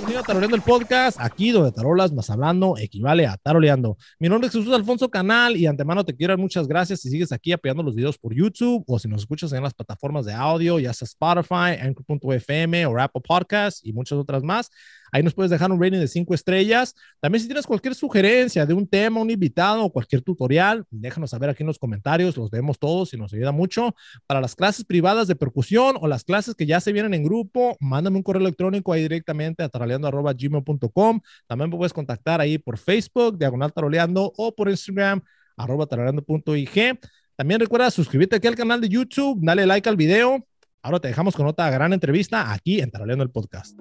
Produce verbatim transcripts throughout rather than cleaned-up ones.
bienvenido a Taroleando el Podcast, aquí donde tarolas más hablando equivale a taroleando. Mi nombre es Jesús Alfonso Canal y de antemano te quiero dar muchas gracias si sigues aquí apoyando los videos por YouTube o si nos escuchas en las plataformas de audio, ya sea Spotify, Anchor punto F M o Apple Podcasts y muchas otras más. Ahí nos puedes dejar un rating de cinco estrellas. También si tienes cualquier sugerencia de un tema, un invitado o cualquier tutorial, déjanos saber aquí en los comentarios, los vemos todos y nos ayuda mucho. Para las clases privadas de percusión o las clases que ya se vienen en grupo, mándame un correo electrónico ahí directamente a taroleando arroba gmail punto com. También me puedes contactar ahí por Facebook, Diagonal Taroleando, o por Instagram, arroba taroleando punto I G. También recuerda suscribirte aquí al canal de YouTube, dale like al video. Ahora te dejamos con otra gran entrevista aquí en Taroleando el Podcast.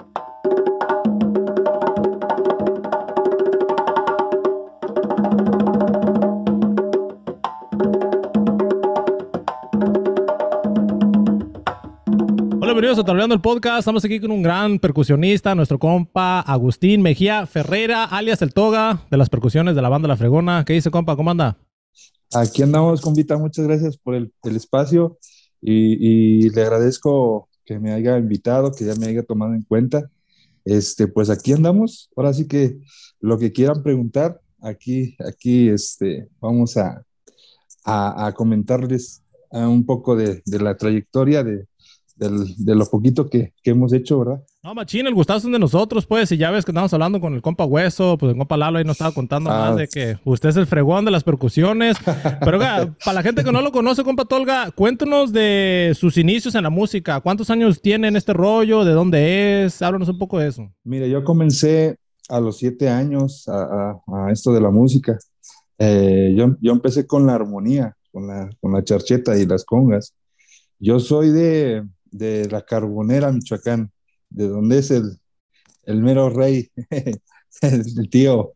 Hola, bienvenidos a Taroleando el Podcast. Estamos aquí con un gran percusionista, nuestro compa Agustín Mejía Ferreira, alias El Toga, de las percusiones de la banda La Fregona. ¿Qué dice, compa? ¿Cómo anda? Aquí andamos, compita. Muchas gracias por el, el espacio y, y le agradezco que me haya invitado, que ya me haya tomado en cuenta. Este, pues aquí andamos. Ahora sí que lo que quieran preguntar, aquí, aquí este, vamos a, a, a comentarles a un poco de, de la trayectoria de, del- de lo poquito que, que hemos hecho, ¿verdad? No, machín, el gustazo es de nosotros, pues. Y ya ves que estamos hablando con el compa Hueso, pues el compa Lalo ahí nos estaba contando más Ah, de que usted es el fregón de las percusiones. Pero, oiga, para la gente que no lo conoce, compa Tolga, cuéntanos de sus inicios en la música. ¿Cuántos años tiene en este rollo? ¿De dónde es? Háblanos un poco de eso. mire, yo comencé a los siete años a, a- a esto de la música. Eh, yo, yo empecé con la armonía, con la, con la charcheta y las congas. Yo soy de, de La Carbonera, Michoacán, de donde es el, el mero rey, el, el tío.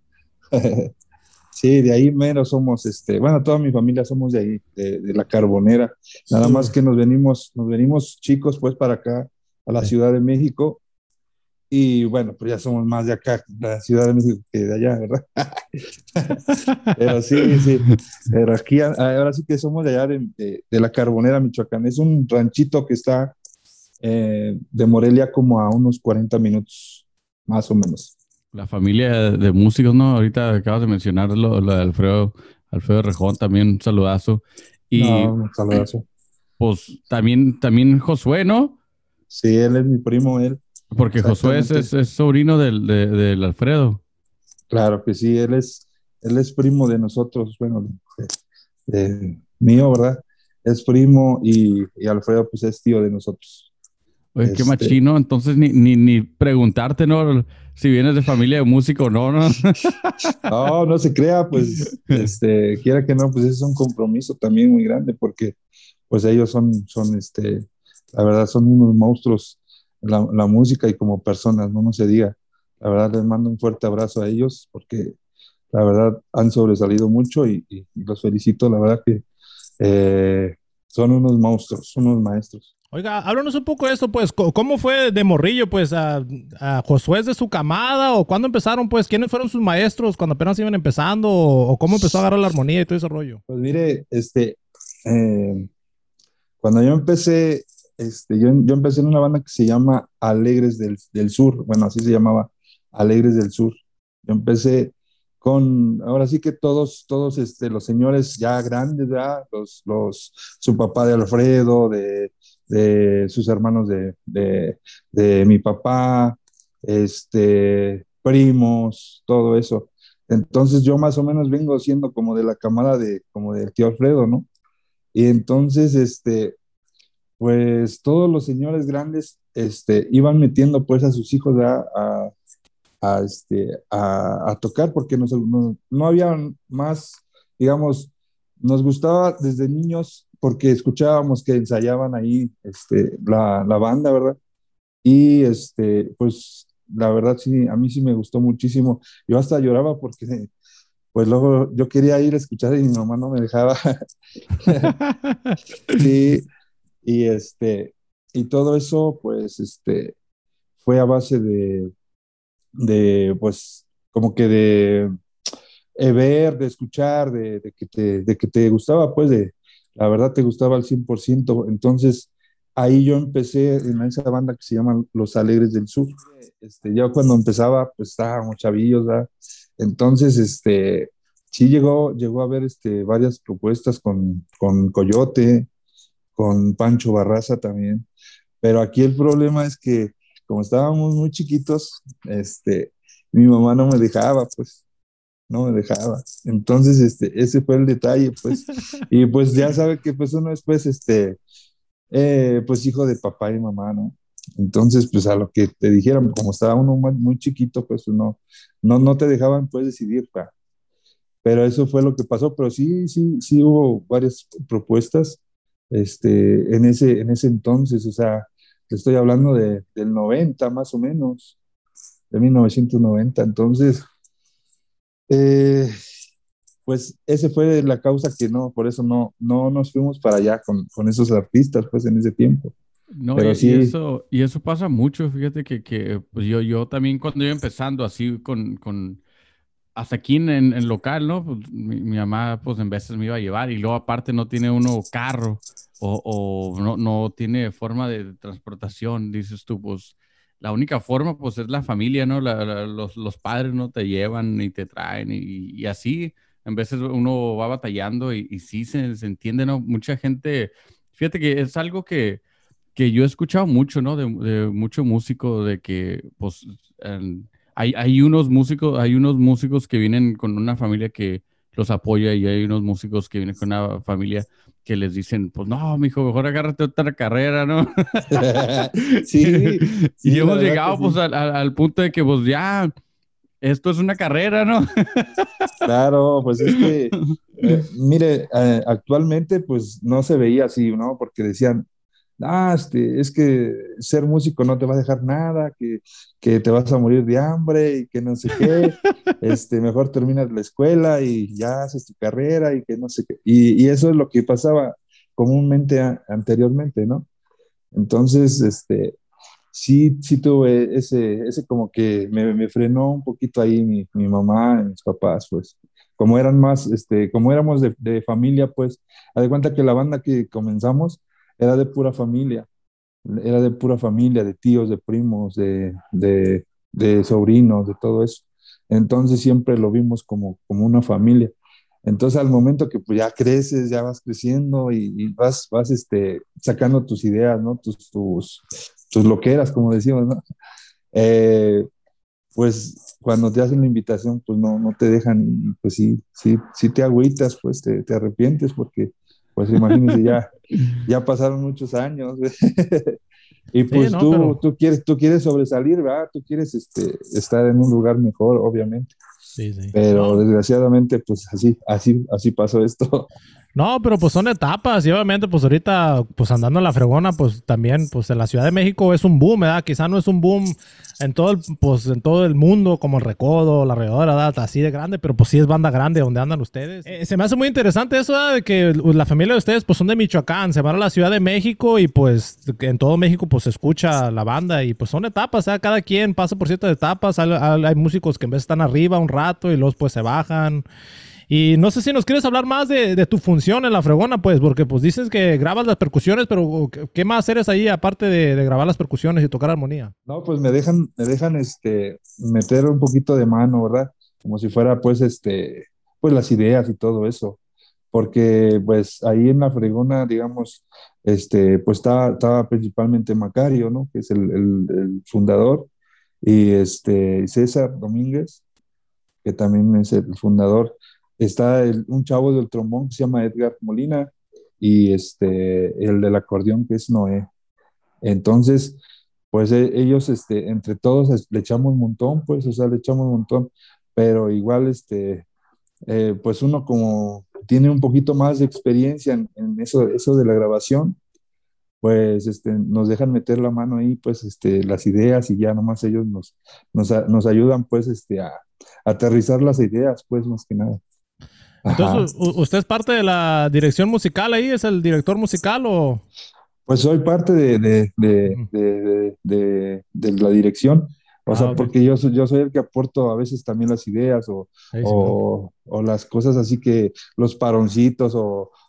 Sí, de ahí mero somos, este, bueno, toda mi familia somos de ahí, de, de La Carbonera. Nada más Uh, que nos venimos, nos venimos chicos pues para acá, a la sí. Ciudad de México. Y bueno, pues ya somos más de acá, de la Ciudad de México, que de allá, ¿verdad? Pero sí, sí, pero aquí a- ahora sí que somos de allá de, de- de La Carbonera, Michoacán. Es un ranchito que está eh, de Morelia como a unos cuarenta minutos, más o menos. La familia de músicos, ¿no? Ahorita acabas de mencionar lo, lo de Alfredo, Alfredo Rejón, también un saludazo. No, Y un saludazo. pues también, también Josué, ¿no? Sí, él es mi primo, él, Porque Josué es, exactamente. es, es sobrino del, de- del Alfredo. Claro que sí, él es, él es primo de nosotros, bueno, de, de mío, ¿verdad? Es primo y, y Alfredo pues es tío de nosotros. Oye, qué Este, machino. Entonces ni, ni, ni preguntarte, ¿no? Si vienes de familia de músico o no, ¿no? no, no se crea, pues, este, quiera que no, pues es un compromiso también muy grande porque, pues ellos son, son, este, la verdad, son unos monstruos, la, la música y como personas, no, no se diga. La verdad, les mando un fuerte abrazo a ellos porque, la verdad, han sobresalido mucho y, y- y los felicito, la verdad que eh, son unos monstruos, son unos maestros. Oiga, háblanos un poco de eso, pues. Co- ¿Cómo fue de morrillo, pues, a, a Josué es de su camada? ¿O cuándo empezaron, pues? ¿Quiénes fueron sus maestros cuando apenas iban empezando? ¿O, o cómo empezó a agarrar la armonía y todo ese rollo? Pues mire, este, eh, cuando yo empecé, este, yo, yo empecé en una banda que se llama Alegres del, del Sur, bueno, así se llamaba, Alegres del Sur. Yo empecé con, ahora sí que todos, todos este, los señores ya grandes, ¿verdad? Los, los, su papá de Alfredo, de, de sus hermanos de, de, de mi papá, este, primos, todo eso. Entonces yo más o menos vengo siendo como de la camada de, como del tío Alfredo, ¿no? Y entonces, este, pues todos los señores grandes este, iban metiendo pues a sus hijos a, a, a, este, a, a tocar porque no, no, no había más, digamos, nos gustaba desde niños porque escuchábamos que ensayaban ahí este, la, la banda, ¿verdad? Y este, pues la verdad sí, a mí sí me gustó muchísimo. Yo hasta lloraba porque pues luego yo quería ir a escuchar y mi mamá no me dejaba. Sí, y este, y todo eso, pues, este, fue a base de, de, pues, como que de eh, ver, de escuchar, de, de que te, de que te gustaba, pues, de, la verdad te gustaba al cien por ciento. Entonces, ahí yo empecé en esa banda que se llama Los Alegres del Sur. Este, yo cuando empezaba, pues estábamos chavillos, ¿verdad? Entonces, este, sí llegó, llegó a haber este, varias propuestas con, con Coyote, con Pancho Barraza también. Pero aquí el problema es que como estábamos muy chiquitos, este, mi mamá no me dejaba, pues, no me dejaba. Entonces, este, ese fue el detalle, pues. Y pues ya sabe que pues uno después, este, eh, pues hijo de papá y mamá, ¿no? Entonces, pues a lo que te dijeron, como estaba uno muy, muy chiquito, pues no, no, no te dejaban pues decidir, pa. Pero eso fue lo que pasó, pero sí, sí, sí hubo varias propuestas, este, en ese, en ese entonces, o sea, te estoy hablando de, del noventa más o menos, de mil novecientos noventa. Entonces, eh, pues ese fue la causa que no, por eso no, no nos fuimos para allá con, con esos artistas, pues en ese tiempo. No, y, Pero y sí, eso, y eso pasa mucho, fíjate que, que pues yo, yo también cuando iba empezando así con, con hasta aquí en, en, en local, ¿no? Pues, mi, mi mamá pues en veces me iba a llevar y luego aparte no tiene uno carro o, o no, no tiene forma de transportación, dices tú, pues la única forma pues es la familia, ¿no? La- la- los, los padres no te llevan y te traen y, y así en veces uno va batallando y, y sí se, se entiende, ¿no? Mucha gente, fíjate que es algo que que yo he escuchado mucho, ¿no? De, de mucho músico, de que, pues, em, hay, hay unos músicos, hay unos músicos que vienen con una familia que los apoya y hay unos músicos que vienen con una familia que les dicen, pues, no, mijo, mejor agárrate otra carrera, ¿no? sí, Y sí, la hemos verdad que llegado, pues, sí. al, al- al punto de que, pues, ya, esto es una carrera, ¿no? Claro, pues es que, eh, mire, eh, actualmente pues no se veía así, ¿no? Porque decían, ah, este, es que ser músico no te va a dejar nada, que, que te vas a morir de hambre y que no sé qué, este, mejor terminas la escuela y ya haces tu carrera y que no sé qué. Y, y eso es lo que pasaba comúnmente a- anteriormente, ¿no? Entonces, este, sí, sí tuve ese, ese como que me, me frenó un poquito ahí mi, mi mamá y mis papás, pues, como eran más, este, como éramos de, de familia, pues, haz de cuenta que la banda que comenzamos era de pura familia, era de pura familia, de tíos, de primos, de, de, de sobrinos, de todo eso. Entonces siempre lo vimos como, como una familia. Entonces al momento que pues ya creces, ya vas creciendo y, y vas, vas este, sacando tus ideas, ¿no? Tus, tus, tus loqueras, como decimos, ¿no? Eh, pues cuando te hacen la invitación, pues no, no te dejan, y pues sí, sí, sí te agüitas, pues te, te arrepientes porque, pues imagínense, ya, ya pasaron muchos años. Y Sí, pues no, tú, pero tú quieres, tú quieres sobresalir, ¿verdad? Tú quieres este, estar en un lugar mejor, obviamente. sí, sí. Pero No, desgraciadamente, pues así, así, así pasó esto. no, pero pues son etapas y obviamente pues ahorita pues andando en la fregona pues también pues en la Ciudad de México es un boom, ¿verdad? Quizá no es un boom en todo el pues en todo el mundo como el Recodo, la Arrolladora, ¿verdad? Así de grande, pero pues sí es banda grande donde andan ustedes. Eh, se me hace muy interesante eso, ¿verdad? De que la familia de ustedes pues son de Michoacán, se van a la Ciudad de México y pues en todo México pues se escucha la banda y pues son etapas, ¿verdad? Cada quien pasa por ciertas etapas, hay, hay- hay músicos que en vez están arriba un rato y luego pues se bajan. Y no sé si nos quieres hablar más de, de tu función en la fregona, pues, porque pues dices que grabas las percusiones, pero ¿qué, qué más eres ahí aparte de, de grabar las percusiones y tocar armonía? No, pues me dejan, me dejan este, meter un poquito de mano, ¿verdad? Como si fuera, pues, este, pues las ideas y todo eso. Porque, pues, ahí en la fregona, digamos, este, pues estaba, estaba principalmente Macario, ¿no? Que es el, el- el fundador, y este, César Domínguez, que también es el fundador. Está el- un chavo del trombón que se llama Edgar Molina, y este, el del acordeón que es Noé. Entonces, pues e- ellos, este, entre todos es- le echamos un montón, pues, o sea, le echamos un montón, pero igual, este, eh, pues uno como tiene un poquito más de experiencia en, en eso, eso de la grabación, pues, este, nos dejan meter la mano ahí, pues, este, las ideas y ya nomás ellos nos, nos, a- nos ayudan, pues, este, a, a aterrizar las ideas, pues, más que nada. Entonces, Ajá. u- ¿usted es parte de la dirección musical ahí? ¿Es el director musical o...? Pues soy parte de, de, de, Ujú. de, de, de la dirección, o Ah, sea, ok. porque yo soy, yo soy el que aporto a veces también las ideas o, Ahí, Simón. o, o las cosas así que los paroncitos o,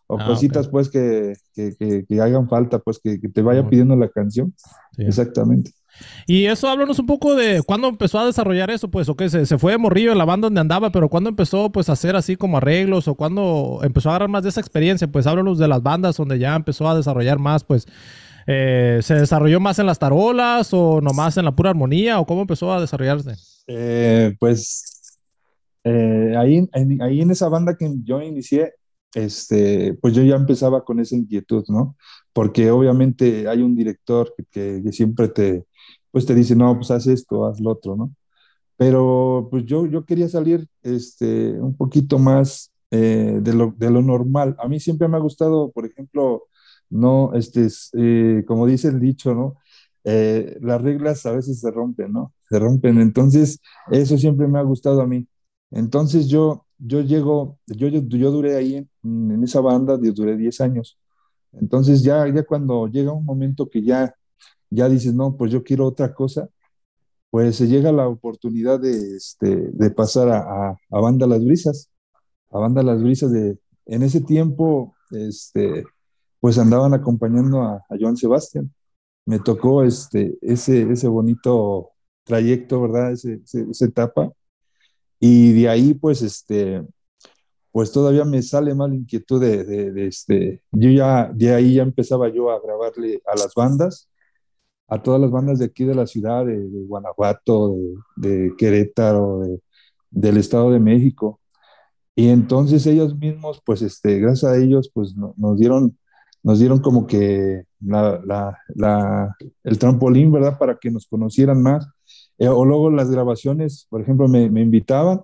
o Ah, ok. cositas pues que, que, que, que hagan falta, pues que, que te vaya Oh, pidiendo la canción. sí. Exactamente. Y eso, háblanos un poco de cuándo empezó a desarrollar eso, pues, o qué, se, se fue de morrillo en la banda donde andaba, pero cuándo empezó, pues, a hacer así como arreglos, o cuándo empezó a agarrar más de esa experiencia, pues, háblanos de las bandas donde ya empezó a desarrollar más, pues, eh, ¿se desarrolló más en las tarolas, o nomás en la pura armonía, o cómo empezó a desarrollarse? Eh, pues eh, ahí, en, ahí en esa banda que yo inicié, este, pues yo ya empezaba con esa inquietud, ¿no? Porque obviamente hay un director que, que, que siempre te, pues te dice, no, pues haz esto, haz lo otro, ¿no? Pero pues yo, yo quería salir este, un poquito más eh, de lo, de lo normal. A mí siempre me ha gustado, por ejemplo, no, este, es, eh, como dice el dicho, ¿no? Eh, las reglas a veces se rompen, ¿no? Se rompen. Entonces, eso siempre me ha gustado a mí. Entonces yo, yo llego, yo, yo, yo duré ahí en, en esa banda, yo duré diez años. Entonces ya, ya cuando llega un momento que ya, ya dices, no, pues yo quiero otra cosa, pues se llega la oportunidad de, este, de pasar a, a, a Banda Las Brisas, a Banda Las Brisas de, en ese tiempo, este, pues andaban acompañando a, a Joan Sebastián. Me tocó este, ese, ese bonito trayecto, ¿verdad? Ese, ese- esa etapa. Y de ahí, pues, este, pues todavía me sale más la inquietud de, de, de, este, yo ya, de ahí ya empezaba yo a grabarle a las bandas, a todas las bandas de aquí de la ciudad, de, de Guanajuato, de, de Querétaro, de, del Estado de México. Y entonces ellos mismos, pues, este, gracias a ellos, pues no- nos dieron, nos dieron como que la, la, la- el trampolín, ¿verdad? Para que nos conocieran más. Eh, o luego las grabaciones, por ejemplo, me, me invitaban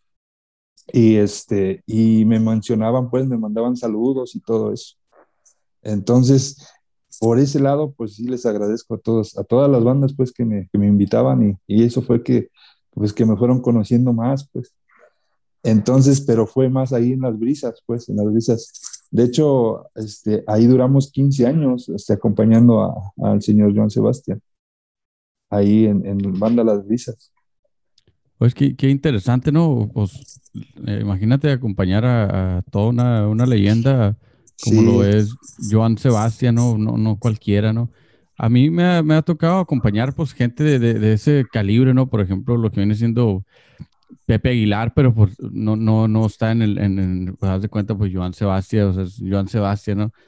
y, este, y me mencionaban, pues, me mandaban saludos y todo eso. Entonces, por ese lado, pues sí les agradezco a todos, a todas las bandas, pues, que me, que me invitaban y, y eso fue que, pues, que me fueron conociendo más, pues. Entonces, pero fue más ahí en las brisas, pues, en las brisas. De hecho, este, ahí duramos quince años, este, acompañando a- al señor Joan Sebastián, ahí en, en Banda Las Brisas. Pues qué, qué interesante, ¿no? Pues eh, imagínate acompañar a, a toda una, una leyenda como lo Sí, es Joan Sebastián, ¿no? No, no cualquiera, ¿no? A mí me ha, me ha tocado acompañar pues gente de, de, de ese calibre, ¿no? Por ejemplo, lo que viene siendo Pepe Aguilar, pero pues no, no, no está en el, en, en pues, haz de cuenta, pues Joan Sebastián, o sea, es Joan Sebastián, ¿no?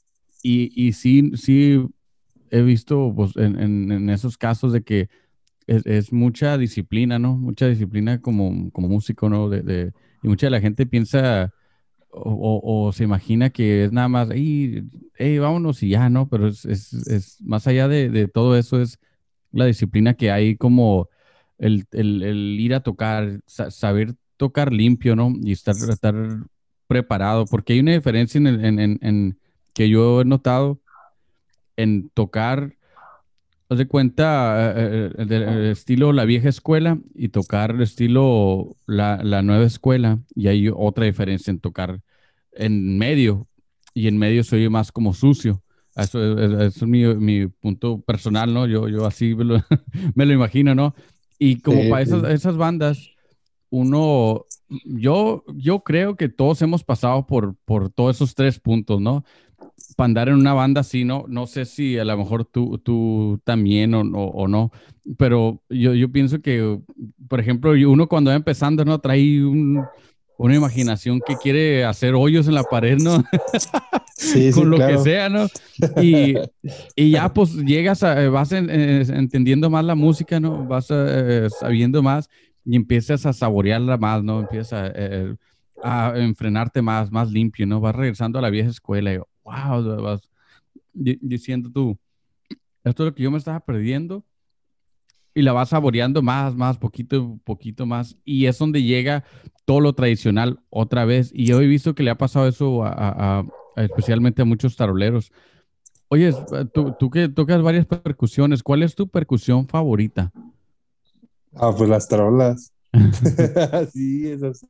Y, y sí, sí he visto pues en, en, en esos casos de que es, es mucha disciplina, ¿no? Mucha disciplina como, como músico, ¿no? De, de- y mucha de la gente piensa o, o- o se imagina que es nada más, hey, hey, vámonos y ya, ¿no? Pero es, es, es más allá de, de todo eso, es la disciplina que hay como el, el- el ir a tocar, sa- saber tocar limpio, ¿no? Y estar, estar preparado, porque hay una diferencia en, el- en, en, en que yo he notado en tocar. Haz de cuenta, eh, eh, del eh, estilo la vieja escuela y tocar el estilo la, la nueva escuela. Y hay otra diferencia en tocar en medio. Y en medio soy más como sucio. Eso, es eso es mi, mi punto personal, ¿no? Yo, yo así me lo, me lo imagino, ¿no? Y como sí, para esas, sí. esas bandas, uno, yo, yo creo que todos hemos pasado por, por todos esos tres puntos, ¿no? Para andar en una banda así, ¿no? No sé si a lo mejor tú, tú también o, o, o no, pero yo, yo pienso que, por ejemplo, y uno cuando va empezando, ¿no? Trae un, una imaginación que quiere hacer hoyos en la pared, ¿no? Sí, Con sí, lo que claro. sea, ¿no? Y, y ya pues llegas a, eh, vas en- eh, entendiendo más la música, ¿no? Vas eh, sabiendo más y empiezas a saborearla más, ¿no? Empiezas a, eh, a enfrenarte más, más limpio, ¿no? Vas regresando a la vieja escuela y, wow, vas di- diciendo tú, esto es lo que yo me estaba perdiendo y la vas saboreando más, más, poquito, poquito más y es donde llega todo lo tradicional otra vez y yo he visto que le ha pasado eso a, a- a- especialmente a muchos taroleros. Oye, es- eh, tú, tú que tocas varias percusiones, ¿cuál es tu percusión favorita? Ah, pues las tarolas. Sí, es así.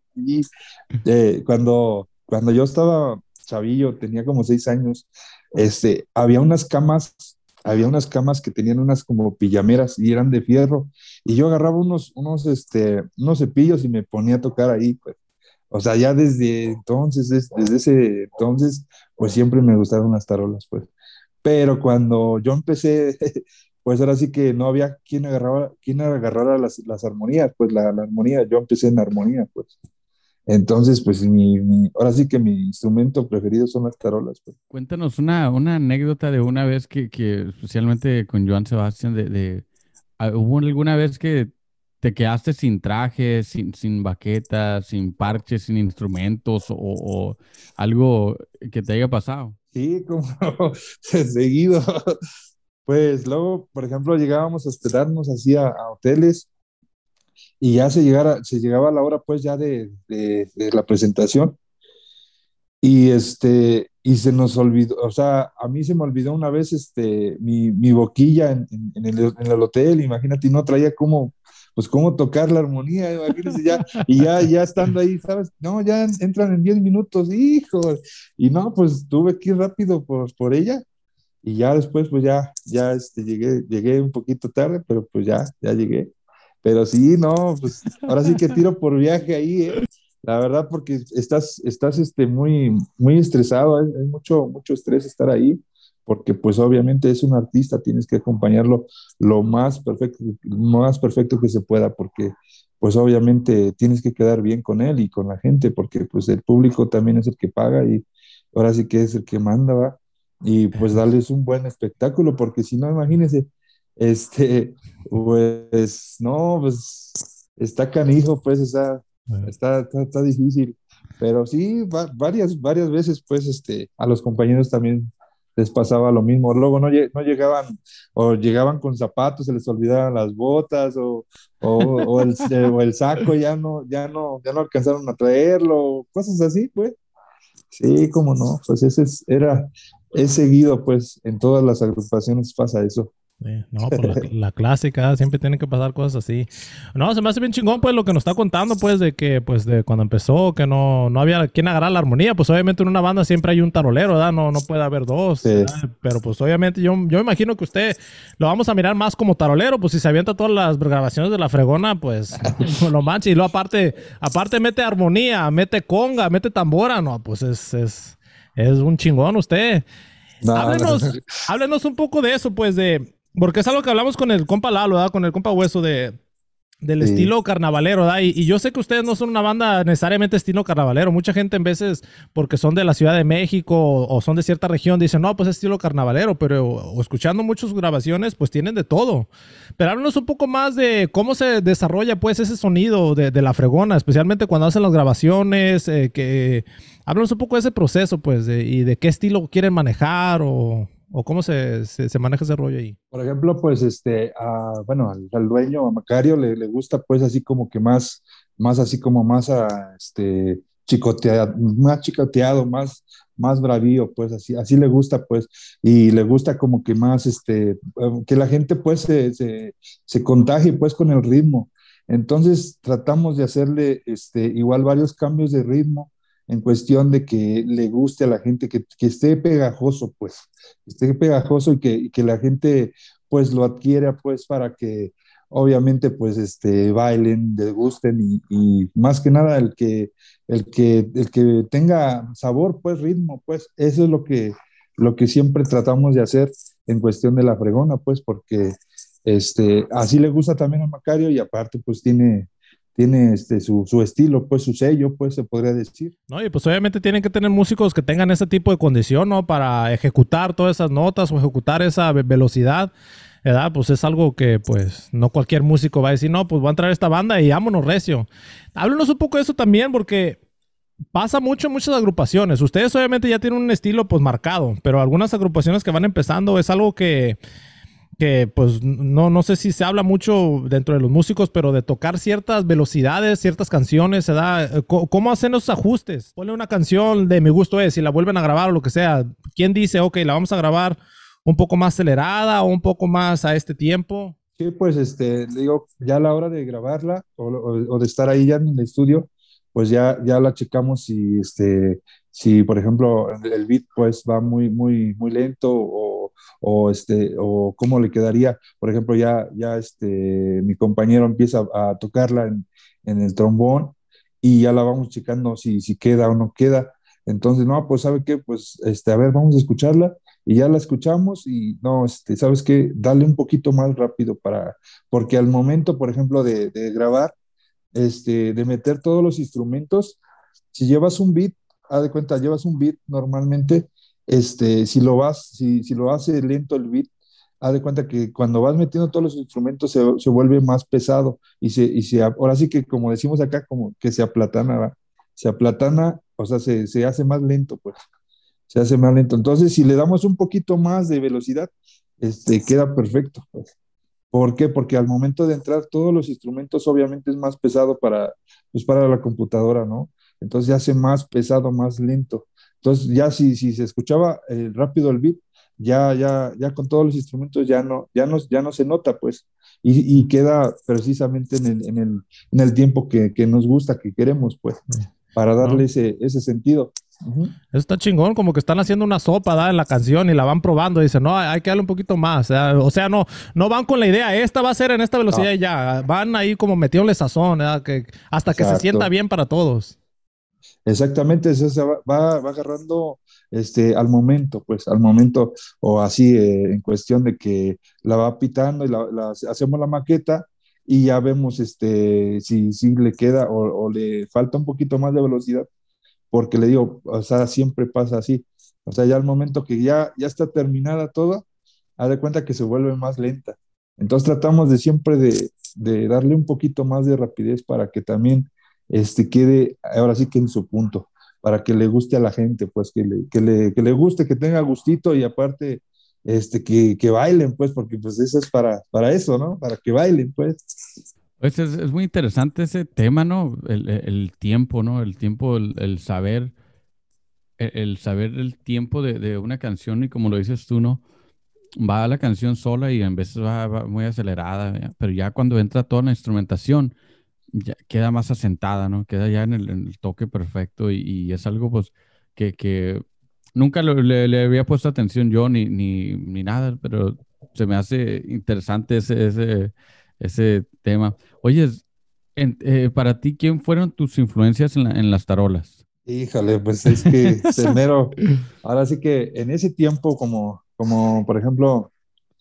Eh, cuando, cuando yo estaba chavillo, tenía como seis años, este, había unas camas, había unas camas que tenían unas como pijameras y eran de fierro, y yo agarraba unos, unos, este, unos cepillos y me ponía a tocar ahí, pues. O sea, ya desde entonces, des- desde ese entonces, pues siempre me gustaron las tarolas, pues. Pero cuando yo empecé, pues ahora sí que no había quien agarraba, quien agarrara las, las armonías, pues la, la armonía, yo empecé en armonía, pues. Entonces, pues mi, mi- ahora sí que mi instrumento preferido son las tarolas, pues. Cuéntanos una, una anécdota de una vez que, que especialmente con Joan Sebastián, de, de, ah, ¿hubo alguna vez que te quedaste sin traje, sin, sin baquetas, sin parches, sin instrumentos o, o algo que te haya pasado? Sí, como seguido. Pues luego, por ejemplo, llegábamos a hospedarnos así a, a hoteles y ya se llegara, se llegaba la hora pues ya de, de, de la presentación y este, y se nos olvidó, o sea, a mí se me olvidó una vez este, mi, mi boquilla en, en, en el, en el hotel, imagínate, y no traía cómo, pues cómo tocar la armonía, imagínense ya, y ya, ya estando ahí, ¿sabes? No, ya entran en diez minutos, hijo, y no, pues tuve que ir rápido por, por ella. Y ya después, pues ya, ya este, llegué, llegué un poquito tarde, pero pues ya, ya llegué. Pero sí, no, pues ahora sí que tiro por viaje ahí, ¿eh? La verdad, porque estás, estás este, muy, muy estresado, hay, hay mucho, mucho estrés estar ahí, porque pues obviamente es un artista, tienes que acompañarlo lo más perfecto, lo más perfecto que se pueda, porque pues obviamente tienes que quedar bien con él y con la gente, porque pues el público también es el que paga y ahora sí que es el que manda, ¿va? Y pues darles un buen espectáculo, porque si no, imagínense, este, pues no, pues está canijo, pues está, está, está, está difícil, pero sí, va- varias, varias veces, pues, este, a los compañeros también les pasaba lo mismo, luego no, lle- no llegaban, o llegaban con zapatos, se les olvidaban las botas, o, o, o el, o el saco ya no, ya no, ya no alcanzaron a traerlo, cosas así, pues. Sí, cómo no, pues ese es, era, es seguido, pues en todas las agrupaciones pasa eso. Sí, no, pues la, la clásica, siempre tienen que pasar cosas así. No, se me hace bien chingón, pues, lo que nos está contando, pues, de que, pues, de cuando empezó, que no, no había quien agarrar la armonía, pues, obviamente en una banda siempre hay un tarolero, ¿verdad? No, no puede haber dos, Sí, ¿verdad? Pero, pues, obviamente yo, yo imagino que usted lo vamos a mirar más como tarolero, pues, si se avienta todas las grabaciones de La Fregona, pues, no lo manche. Y luego, aparte, aparte mete armonía, mete conga, mete tambora, no, pues, es, es, es un chingón usted. no, no, no. Háblenos, háblenos un poco de eso, pues, de, porque es algo que hablamos con el compa Lalo, ¿verdad? Con el compa Hueso de, del Sí, estilo carnavalero, ¿verdad? Y, y yo sé que ustedes no son una banda necesariamente estilo carnavalero. Mucha gente en veces, porque son de la Ciudad de México o, o son de cierta región, dicen, no, pues es estilo carnavalero, pero o escuchando muchas grabaciones, pues tienen de todo. Pero háblanos un poco más de cómo se desarrolla, pues, ese sonido de, de La Fregona, especialmente cuando hacen las grabaciones, eh, que... Háblanos un poco de ese proceso, pues, de- y de qué estilo quieren manejar o, o cómo se, se, se maneja ese rollo ahí. por ejemplo, pues este, a, bueno, al, al dueño, a Macario, le, le gusta pues así como que más, más así como más a, este, chicoteado, más chicoteado, más, más bravío, pues así, así le gusta pues, y le gusta como que más, este, eh, que la gente pues se, se, se contagie pues con el ritmo. Entonces tratamos de hacerle, este, igual varios cambios de ritmo en cuestión de que le guste a la gente, que, que esté pegajoso pues, que esté pegajoso y que, y que la gente pues lo adquiera pues para que obviamente pues este bailen, degusten y, y más que nada el que el que el que tenga sabor pues ritmo pues eso es lo que lo que siempre tratamos de hacer en cuestión de la fregona pues porque este así le gusta también a Macario y aparte pues tiene tiene este su, su estilo pues su sello pues se podría decir. No, y pues obviamente tienen que tener músicos que tengan ese tipo de condición, ¿no? Para ejecutar todas esas notas o ejecutar esa ve- velocidad, ¿verdad? Pues es algo que, pues, no cualquier músico va a decir, no, pues voy a entrar a esta banda y vámonos recio. Háblenos un poco de eso también, porque pasa mucho en muchas agrupaciones. Ustedes obviamente ya tienen un estilo, pues, marcado, pero algunas agrupaciones que van empezando es algo que que pues no, no sé si se habla mucho dentro de los músicos, pero de tocar ciertas velocidades, ciertas canciones, se da, eh, co- ¿cómo hacen esos ajustes? Ponle una canción de mi gusto es, si la vuelven a grabar o lo que sea, ¿quién dice, ok, la vamos a grabar un poco más acelerada o un poco más a este tiempo? Sí, pues este, le digo, ya a la hora de grabarla o, o- o de estar ahí ya en el estudio, pues ya, ya la checamos si, este, si por ejemplo el beat pues va muy, muy, muy lento o, o, este, o cómo le quedaría. Por ejemplo, ya, ya este, mi compañero empieza a tocarla en, en el trombón y ya la vamos checando si, si queda o no queda. Entonces, no, pues, ¿sabe qué? Pues, este, a ver, vamos a escucharla y ya la escuchamos y no, este, ¿sabes qué? Dale un poquito más rápido para, porque al momento, por ejemplo, de, de grabar, este, de meter todos los instrumentos, si llevas un beat, haz de cuenta, llevas un beat normalmente, este, si lo vas, si, si lo hace lento el beat, haz de cuenta que cuando vas metiendo todos los instrumentos se, se vuelve más pesado y se, y se, ahora sí que como decimos acá, como que se aplatana, ¿va? Se aplatana, o sea, se, se hace más lento, pues, se hace más lento. Entonces, si le damos un poquito más de velocidad, este, queda perfecto, pues. ¿Por qué? Porque al momento de entrar todos los instrumentos obviamente es más pesado para, pues para la computadora, ¿no? Entonces ya hace más pesado, más lento. Entonces ya si, si se escuchaba eh, rápido el beat, ya, ya, ya con todos los instrumentos ya no, ya no, ya no se nota, pues, y, y queda precisamente en el, en el, en el tiempo que, que nos gusta, que queremos, pues, para darle ¿no? ese, ese sentido. Ujú. Eso está chingón, como que están haciendo una sopa, ¿da? En la canción y la van probando y dicen, no, hay hay que darle un poquito más. O sea, o sea, no, no van con la idea, esta va a ser en esta velocidad No, y ya. Van ahí como metiéndole sazón, ¿verdad? Que, hasta que se sienta exacto. bien para todos. Exactamente, eso se va, va, va agarrando este, al momento, pues al momento, o así eh, en cuestión de que la va pitando y la, la- hacemos la maqueta y ya vemos este, si, si le queda o, o le falta un poquito más de velocidad, porque le digo, o sea, siempre pasa así. O sea, ya al momento que ya, ya está terminada toda, haz de cuenta que se vuelve más lenta. Entonces tratamos de siempre de, de darle un poquito más de rapidez para que también este, quede, ahora sí que en su punto, para que le guste a la gente, pues que le, que le, que le guste, que tenga gustito y aparte este, que, que bailen, pues, porque pues eso es para, para eso, ¿no? Para que bailen, pues. Pues es, es muy interesante ese tema, ¿no? El, el- el tiempo, ¿no? El tiempo, el, el saber, el, el saber el tiempo de, de una canción y como lo dices tú, ¿no? Va la canción sola y en veces va, va muy acelerada, ¿ya? Pero ya cuando entra toda la instrumentación, ya queda más asentada, ¿no? Queda ya en el, en el toque perfecto y, y es algo, pues, que, que nunca lo- le, le había puesto atención yo ni, ni, ni nada, pero se me hace interesante ese, ese, ese tema. Oye, en- eh, para ti, ¿quién fueron tus influencias en la- en las tarolas? Híjole, pues es que se mero, ahora sí que en ese tiempo, como, como por ejemplo,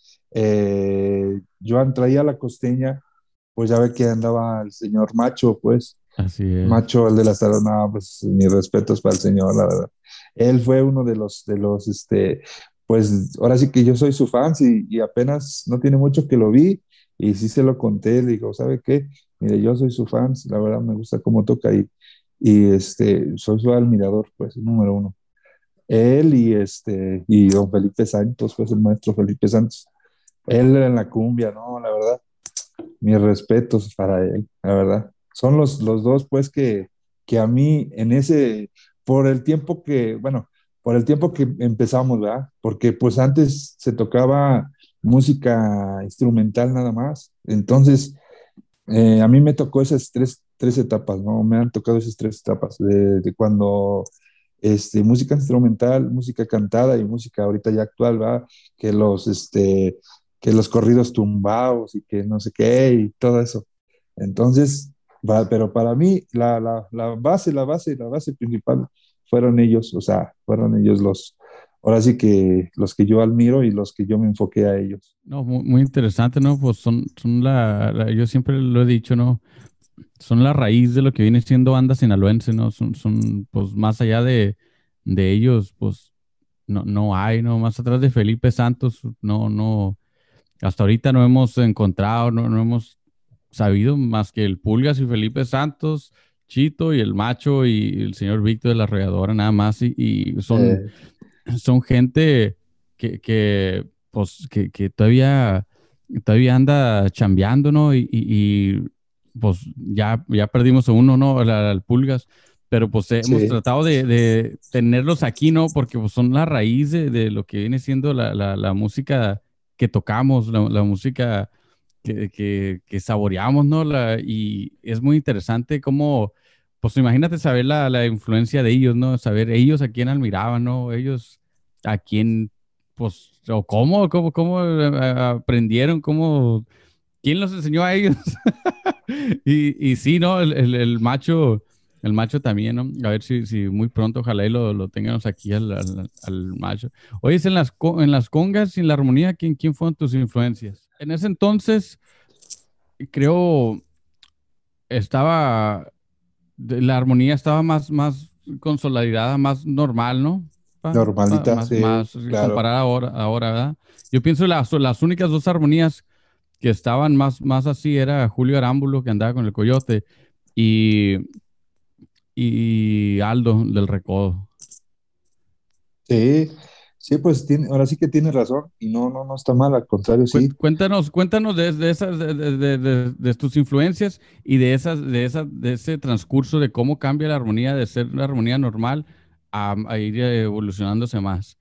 eh, Joan traía la costeña, pues ya ve que andaba el señor Macho, pues, Así es. Macho, el de las tarolas, no, pues mis respetos para el señor, la verdad. Él fue uno de los, de los, este, pues ahora sí que yo soy su fan y, y apenas no tiene mucho que lo vi y sí se lo conté, le digo, ¿sabe qué? Mire, yo soy su fan, la verdad me gusta cómo toca y, y este, soy su admirador, pues, número uno. Él y este, y don Felipe Santos, pues el maestro Felipe Santos. Él en la cumbia, ¿no? La verdad, mis respetos para él, la verdad. Son los, los dos, pues, que, que a mí en ese, por el tiempo que, bueno, por el tiempo que empezamos, ¿verdad? Porque pues antes se tocaba música instrumental nada más. Entonces, eh, a mí me tocó esas tres, tres etapas, ¿no? Me han tocado esas tres etapas, de, de cuando este, música instrumental, música cantada y música ahorita ya actual, ¿va? Que los, este, que los corridos tumbados y que no sé qué y todo eso. Entonces, va, pero para mí la, la, la base, la base, la base principal fueron ellos, o sea, fueron ellos los, ahora sí que los que yo admiro y los que yo me enfoqué a ellos. No, muy, muy interesante, ¿no? Pues son, son la, la- yo siempre lo he dicho, ¿no? Son la raíz de lo que viene siendo banda sinaloense, ¿no? Son, son, pues, más allá de, de ellos, pues, no, no hay, ¿no? Más atrás de Felipe Santos, no, no, hasta ahorita no hemos encontrado, no, no hemos sabido más que el Pulgas y Felipe Santos, Chito y el Macho y el señor Víctor de la Arrolladora, nada más, y, y son, Eh, son gente que, que, pues, que, que todavía, todavía anda chambeando, ¿no? Y, y- y, pues ya, ya perdimos a uno, ¿no? Al, al Pulgas, pero pues hemos sí, tratado de, de tenerlos aquí, ¿no? Porque pues, son la raíz de, de lo que viene siendo la, la, la música que tocamos, la, la música que, que, que saboreamos, ¿no? La, y es muy interesante cómo, pues imagínate saber la, la influencia de ellos, ¿no? Saber ellos a quién admiraban, ¿no? Ellos a quién, pues, o cómo, cómo, cómo eh, aprendieron, cómo, quién los enseñó a ellos. Y, y sí, ¿no? El, el, el macho. El macho también, ¿no? A ver si, si muy pronto, ojalá y lo, lo tengamos aquí al, al, al macho. Oye, en las, co- en las congas y en la armonía, ¿quién, quién fueron tus influencias? En ese entonces, creo, estaba, de- la armonía estaba más, más consolidada, más normal, ¿no? Pa- pa- Normalita, más, sí, más claro. comparada ahora, ahora, ¿verdad? Yo pienso las, las únicas dos armonías que estaban más, más así era Julio Arámbulo, que andaba con el Coyote, y, y Aldo del Recodo. Sí, sí, pues tiene, ahora sí que tiene razón y no, no, no está mal, al contrario, Cué- sí. Cuéntanos, cuéntanos de, de esas, de, de- de- de- de tus influencias y de esas, de esas, de ese transcurso de cómo cambia la armonía de ser una armonía normal a, a ir evolucionándose más.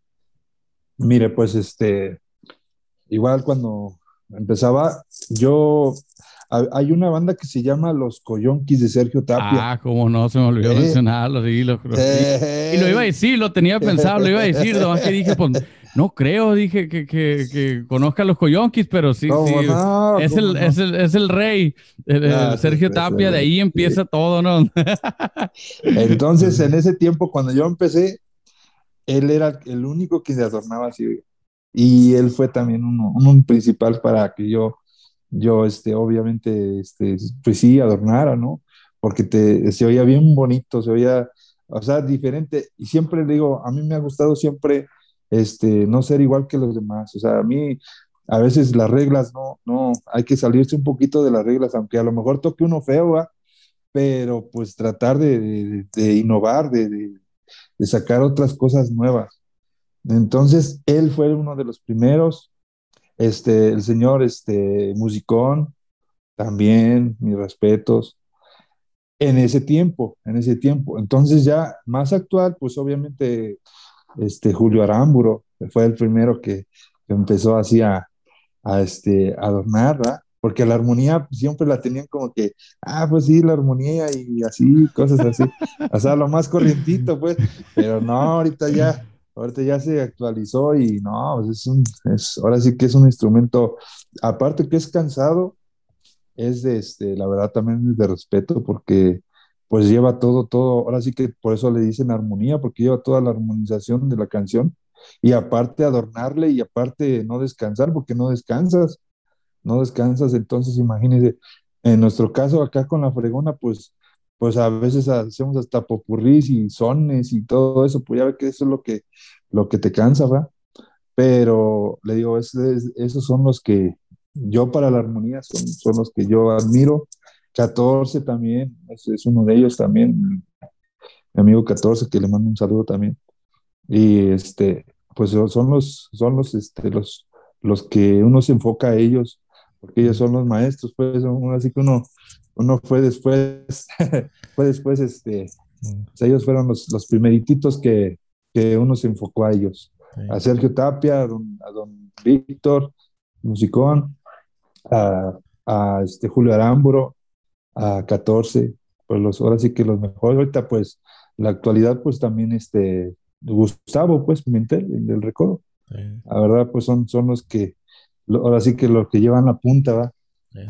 Mire, pues este, igual cuando empezaba, yo, ha- hay una banda que se llama Los Coyonquis de Sergio Tapia. Ah, cómo no, se me olvidó Eh, mencionarlo, sí, lo, lo- y, y lo iba a eh, decir, lo tenía pensado, lo iba a decir, nomás que dije, pues, no creo, dije que, que, que conozca a los Coyonquis, pero sí, ¿Cómo sí, no? es ¿Cómo el, es no? el, es el rey, el, Ah, el ese es Sergio ese Tapia, de rey. ahí Sí. empieza todo, ¿no? Entonces, en ese tiempo, cuando yo empecé, él era el único que se adornaba así. Y él fue también uno, un principal para que yo, yo, este, obviamente, este, pues sí, adornara, ¿no? Porque te, se oía bien bonito, se oía, o sea, diferente. Y siempre digo, a mí me ha gustado siempre, este, no ser igual que los demás. O sea, a mí, a veces las reglas, no, no, hay que salirse un poquito de las reglas, aunque a lo mejor toque uno feo, ¿va? Pero pues tratar de, de- de innovar, de, de de sacar otras cosas nuevas. Entonces, él fue uno de los primeros, este, el señor, este, musicón, también, mis respetos, en ese tiempo, en ese tiempo. Entonces, ya más actual, pues obviamente, este, Julio Aramburo, que fue el primero que, que empezó así a, a, este, adornar, ¿verdad? Porque la armonía pues, siempre la tenían como que, ah, pues sí, la armonía y así, cosas así. O sea, lo más corrientito, pues, pero no, ahorita ya, ahorita ya se actualizó y no, pues es un, es, ahora sí que es un instrumento, aparte que es cansado, es de, este, la verdad también es de respeto porque pues lleva todo, todo, ahora sí que por eso le dicen armonía, porque lleva toda la armonización de la canción y aparte adornarle y aparte no descansar, porque no descansas no descansas, entonces imagínese, en nuestro caso acá con la fregona, pues, pues a veces hacemos hasta popurrís y sones y todo eso, pues ya ve que eso es lo que, lo que te cansa, ¿va? Pero le digo, es- es- esos son los que yo para la armonía son, son los que yo admiro. catorce también, es, es uno de ellos también, mi amigo catorce que le mando un saludo también. Y este, pues son son los, son los, este, los, los que uno se enfoca a ellos, porque ellos son los maestros, pues, uno- así que uno, uno fue después, fue después, este, Mm, o sea, ellos fueron los, los primerititos que, que uno se enfocó a ellos, a sí. Sergio Tapia, a don, a don Víctor, musicón, a, a este Julio Aramburo, a catorce, pues los, ahora sí que los mejores. Ahorita, pues, la actualidad, pues también este Gustavo, pues, Pimentel, el del Recodo. Sí, La verdad, pues son, son los que, lo- ahora sí que los que llevan la punta, ¿va? sí.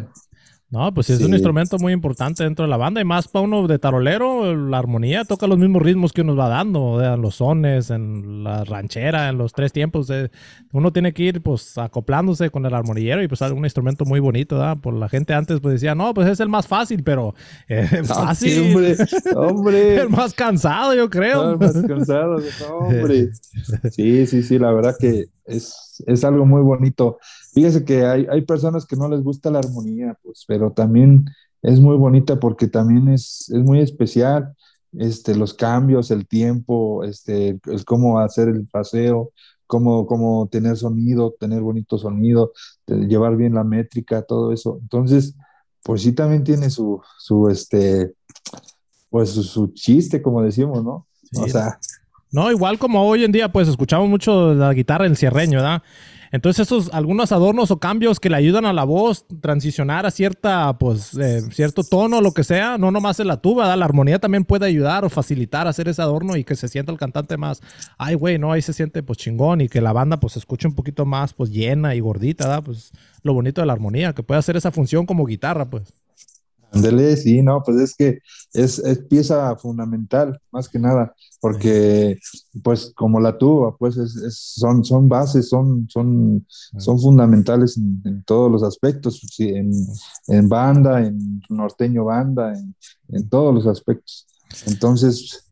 No, pues sí es un Sí, instrumento muy importante dentro de la banda y más para uno de tarolero, la armonía toca los mismos ritmos que uno va dando, o sea, en los sones, en la ranchera, en los tres tiempos. eh, Uno tiene que ir pues acoplándose con el armonillero y pues es un instrumento muy bonito, ¿verdad? Por la gente antes pues decía, no, pues es el más fácil, pero eh, no, que fácil, hombre, hombre, el más cansado yo creo. no, más cansado, no, hombre. Sí, sí, sí, la verdad que es, es algo muy bonito. Fíjese que hay, hay personas que no les gusta la armonía, pues, pero también es muy bonita porque también es, es muy especial, este, los cambios, el tiempo, este, el cómo hacer el fraseo, cómo, cómo tener sonido, tener bonito sonido, de- llevar bien la métrica, todo eso. Entonces, pues sí también tiene su, su, este, pues su, su chiste, como decimos, ¿no? O Sí, sea, no, igual como hoy en día, pues escuchamos mucho la guitarra, el cierreño, ¿verdad? Entonces esos algunos adornos o cambios que le ayudan a la voz transicionar a cierta, pues, eh, cierto tono, lo que sea, no nomás en la tuba, ¿verdad? La armonía también puede ayudar o facilitar hacer ese adorno y que se sienta el cantante más, ay, güey, no, ahí se siente pues chingón y que la banda pues se escuche un poquito más pues llena y gordita, ¿verdad? Pues lo bonito de la armonía, que puede hacer esa función como guitarra, pues. Ándele, sí, no, pues es que es, es pieza fundamental, más que nada, Sí, porque pues como la tuba, pues es, es- son, son bases, son, son, sí. son fundamentales en, en todos los aspectos, sí, en, en banda, en norteño banda, en, en todos los aspectos. Entonces,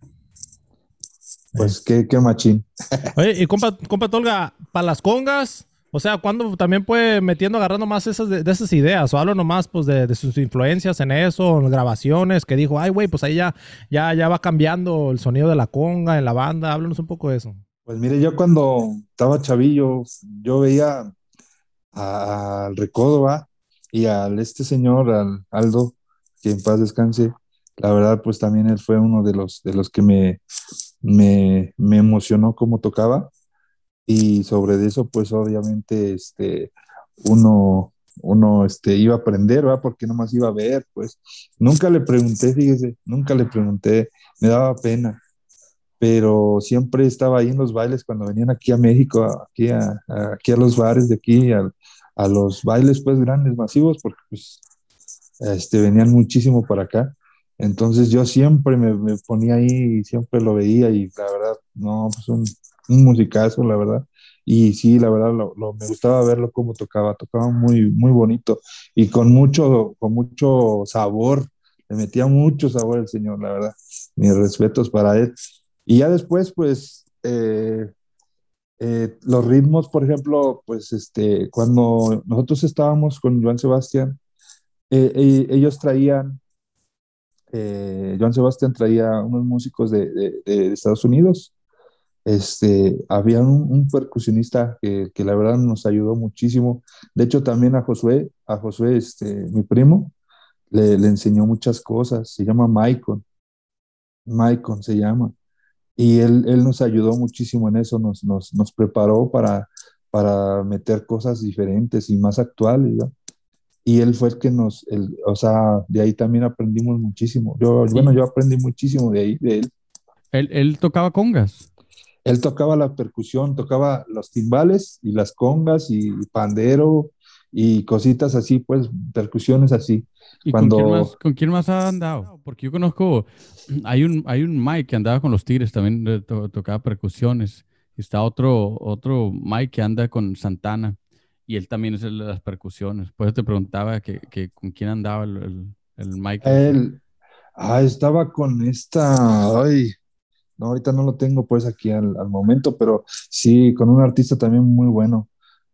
Sí. pues qué, qué machín. Oye, y compa, compa Tolga, para las congas, o sea, ¿cuándo también puede metiendo, agarrando más esas de, de esas ideas? O hablo nomás, pues, de, de sus influencias en eso, en grabaciones, que dijo, ay, güey, pues ahí ya, ya, ya va cambiando el sonido de la conga en la banda. Háblanos un poco de eso. Pues mire, yo cuando estaba chavillo, yo veía a- al Recodo, ¿va? Y al este señor, al Aldo, que en paz descanse. La verdad, pues también él fue uno de los, de los que me, me, me emocionó cómo tocaba. Y sobre eso, pues obviamente, este, uno, uno, este, iba a aprender, ¿va? Porque nomás iba a ver, pues. Nunca le pregunté, fíjese, nunca le pregunté, me daba pena, pero siempre estaba ahí en los bailes cuando venían aquí a México, aquí a, a- aquí a los bares de aquí, a, a los bailes pues grandes, masivos, porque pues este, venían muchísimo para acá. Entonces yo siempre me, me ponía ahí y siempre lo veía y la verdad, no, pues un, un musicazo, la verdad. Y sí, la verdad, lo, lo- me gustaba verlo cómo tocaba, tocaba muy, muy bonito y con mucho, con mucho sabor, le metía mucho sabor el señor, la verdad. Mis respetos para él. Y ya después, pues, eh, eh, los ritmos, por ejemplo, pues, este, cuando nosotros estábamos con Joan Sebastián, eh, eh, ellos traían, eh, Joan Sebastián traía unos músicos de, de- de Estados Unidos. Este, había un, un percusionista que, que la verdad nos ayudó muchísimo. De hecho, también a Josué, a Josué, este, mi primo, le, le enseñó muchas cosas. Se llama Maicon, Maicon se llama. Y él, él nos ayudó muchísimo en eso, nos, nos, nos preparó para, para meter cosas diferentes y más actuales, ¿no? Y él fue el que nos, el, o sea, de ahí también aprendimos muchísimo. Yo, bueno, Y yo aprendí muchísimo de ahí, de él. él, él tocaba congas. Él tocaba la percusión, tocaba los timbales y las congas y pandero y cositas así, pues, percusiones así. ¿Y con quién más, Cuando, con quién más ha andado? Porque yo conozco, hay un, hay un Mike que andaba con los Tigres, también eh, to- tocaba percusiones. Está otro, otro Mike que anda con Santana y él también es el de las percusiones. Por eso te preguntaba que, que con quién andaba el, el, el Mike ese. él, ah, estaba con esta, ay, no, ahorita no lo tengo pues aquí al, al momento, pero sí, con un artista también muy bueno.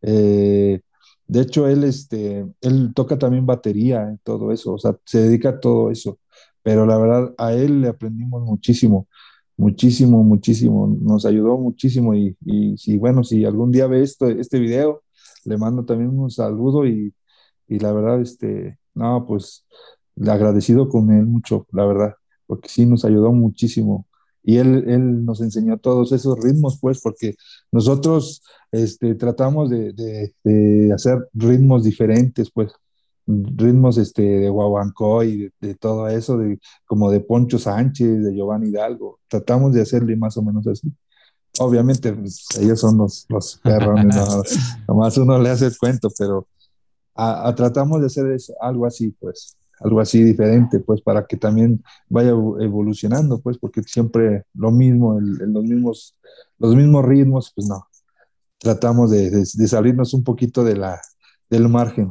Eh, de hecho, él, este, él toca también batería y todo eso, o sea, se dedica a todo eso. Pero la verdad, a él le aprendimos muchísimo, muchísimo, muchísimo. Nos ayudó muchísimo y, y si, bueno, si algún día ve esto, este video, le mando también un saludo y, y la verdad, este, no, pues, le agradecido con él mucho, la verdad, porque sí nos ayudó muchísimo y él, él nos enseñó todos esos ritmos, pues, porque nosotros este, tratamos de, de- de hacer ritmos diferentes, pues, ritmos este, de guaguancó y de, de todo eso, de, como de Poncho Sánchez, de Giovanni Hidalgo. Tratamos de hacerle más o menos así. Obviamente, pues, ellos son los, los perrones, ¿no? Nomás uno le hace el cuento, pero a, a tratamos de hacer eso, algo así, pues, algo así diferente, pues, para que también vaya evolucionando, pues, porque siempre lo mismo, el, el, los mismos, los mismos ritmos, pues no, tratamos de, de, de salirnos un poquito de la, del margen.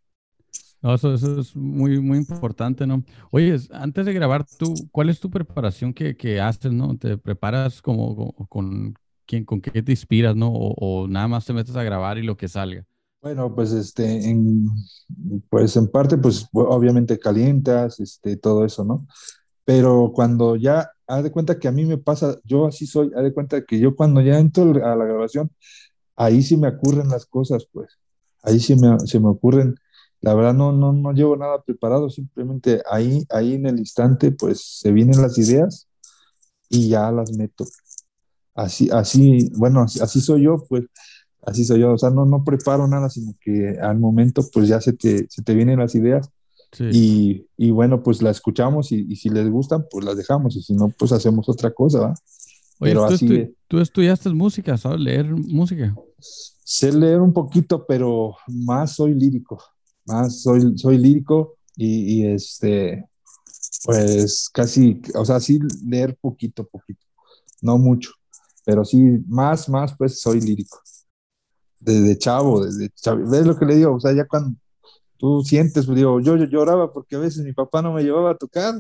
No, eso, eso es muy, muy importante, ¿no? Oye, es- antes de grabar, tú, ¿cuál es tu preparación que, que haces, ¿no? ¿Te preparas como, como con quién, con qué te inspiras, ¿no? O, o nada más te metes a grabar y lo que salga. Bueno, pues este, en, pues en parte, pues obviamente calientas, este, todo eso, ¿no? Pero cuando ya, haz de cuenta que a mí me pasa, yo así soy, haz de cuenta que yo cuando ya entro a la grabación, ahí sí me ocurren las cosas, pues. Ahí sí me, se me ocurren. La verdad no, no, no llevo nada preparado, simplemente ahí, ahí en el instante, pues se vienen las ideas y ya las meto. Así, así, bueno, así, así soy yo, pues, así soy yo. O sea, no, no preparo nada, sino que al momento, pues ya se te, se te vienen las ideas Sí. y, y bueno, pues las escuchamos y, y si les gustan, pues las dejamos y si no, pues hacemos otra cosa, ¿va? Oye, Pero tú, así estu- es. tú estudiaste música, ¿sabes? Leer música. Sé leer un poquito, pero más soy lírico. Más soy, soy lírico. y, y este, pues casi, o sea, sí leer poquito, poquito, no mucho, pero sí, más, más, pues soy lírico, desde chavo, desde chavo, ¿ves lo que le digo? O sea, ya cuando tú sientes, pues digo, yo, yo lloraba porque a veces mi papá no me llevaba a tocar.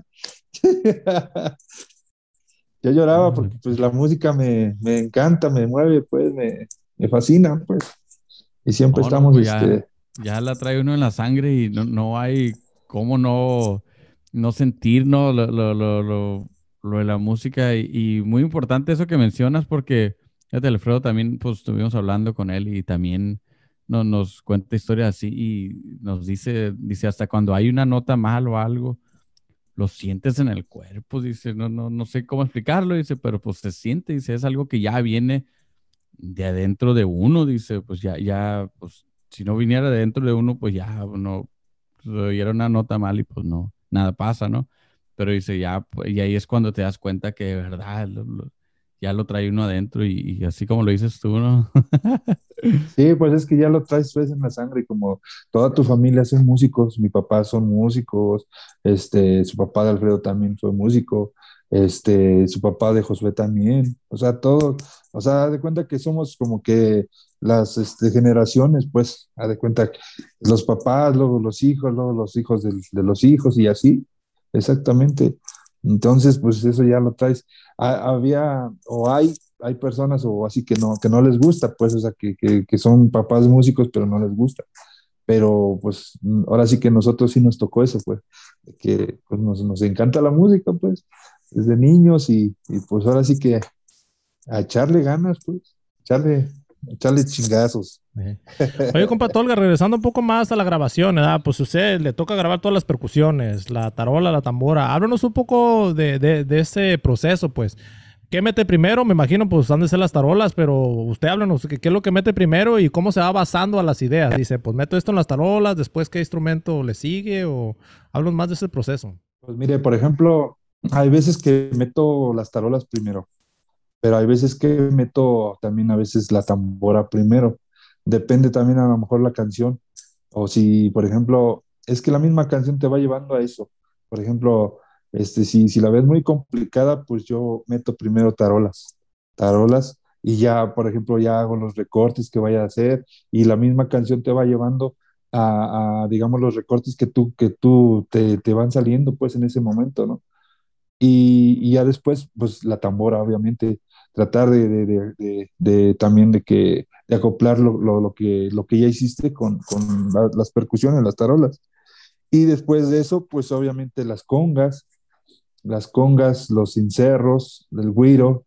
Yo lloraba Órale, porque pues pues. la música me, me encanta, me mueve, pues me, me fascina, pues. Y siempre No, no, estamos, pues ya, este, ya la trae uno en la sangre y no, no hay cómo no, no sentir, ¿no? Lo, lo, lo, lo, lo de la música y, y muy importante eso que mencionas porque fíjate, Alfredo también, pues estuvimos hablando con él y también no, nos cuenta historias así y nos dice, dice hasta cuando hay una nota mal o algo, lo sientes en el cuerpo, dice, no, no, no sé cómo explicarlo, dice, pero pues se siente, dice, es algo que ya viene de adentro de uno, dice, pues ya, ya, pues si no viniera de dentro de uno, pues ya, no, pues, oyera una nota mal y pues no, nada pasa, ¿no? Pero dice, ya, pues, y ahí es cuando te das cuenta que de verdad lo- lo- ya lo trae uno adentro y, y así como lo dices tú, ¿no? sí, pues es que ya lo traes pues en la sangre, como toda tu familia son músicos, mi papá son músicos, este, su papá de Alfredo también fue músico, este, su papá de Josué también, o sea, todo, o sea, haz de cuenta que somos como que las este, generaciones, pues, haz de cuenta que los papás, luego los hijos, luego los hijos del- de, los hijos y así, exactamente. Entonces, pues eso ya lo traes. Ha- había o hay hay personas o así que no, que no les gusta, pues, o sea, que, que, que son papás músicos, pero no les gusta. Pero pues mm, ahora sí que nosotros sí nos tocó eso, pues, de que pues, nos, nos encanta la música, pues, desde niños y, y pues ahora sí que a echarle ganas, pues, echarle, echarle chingazos. Eh. Oye, compa Tolga, regresando un poco más a la grabación, ¿verdad? Pues a usted le toca grabar todas las percusiones, la tarola, la tambora. Háblanos un poco de, de, de ese proceso, pues. ¿Qué mete primero? Me imagino, pues han de ser las tarolas, pero usted háblanos, ¿qué, qué es lo que mete primero y cómo se va basando a las ideas? Dice, pues meto esto en las tarolas, después qué instrumento le sigue o háblanos más de ese proceso. Pues mire, por ejemplo, hay veces que meto las tarolas primero, pero hay veces que meto también a veces la tambora primero. Depende también a lo mejor la canción. O si, por ejemplo, es que la misma canción te va llevando a eso. Por ejemplo, este, si, si la ves muy complicada, pues yo meto primero tarolas, tarolas, y ya, por ejemplo, ya hago los recortes que vaya a hacer, y la misma canción te va llevando a, a, digamos, los recortes que tú, que tú te, te van saliendo, pues, en ese momento, ¿no? Y, y ya después, pues la tambora, obviamente, tratar de, de, de, de- de también de que de acoplar lo, lo, lo que, lo que ya hiciste con, con la- las percusiones, las tarolas. Y después de eso, pues obviamente las congas, las congas, los cencerros, el güiro,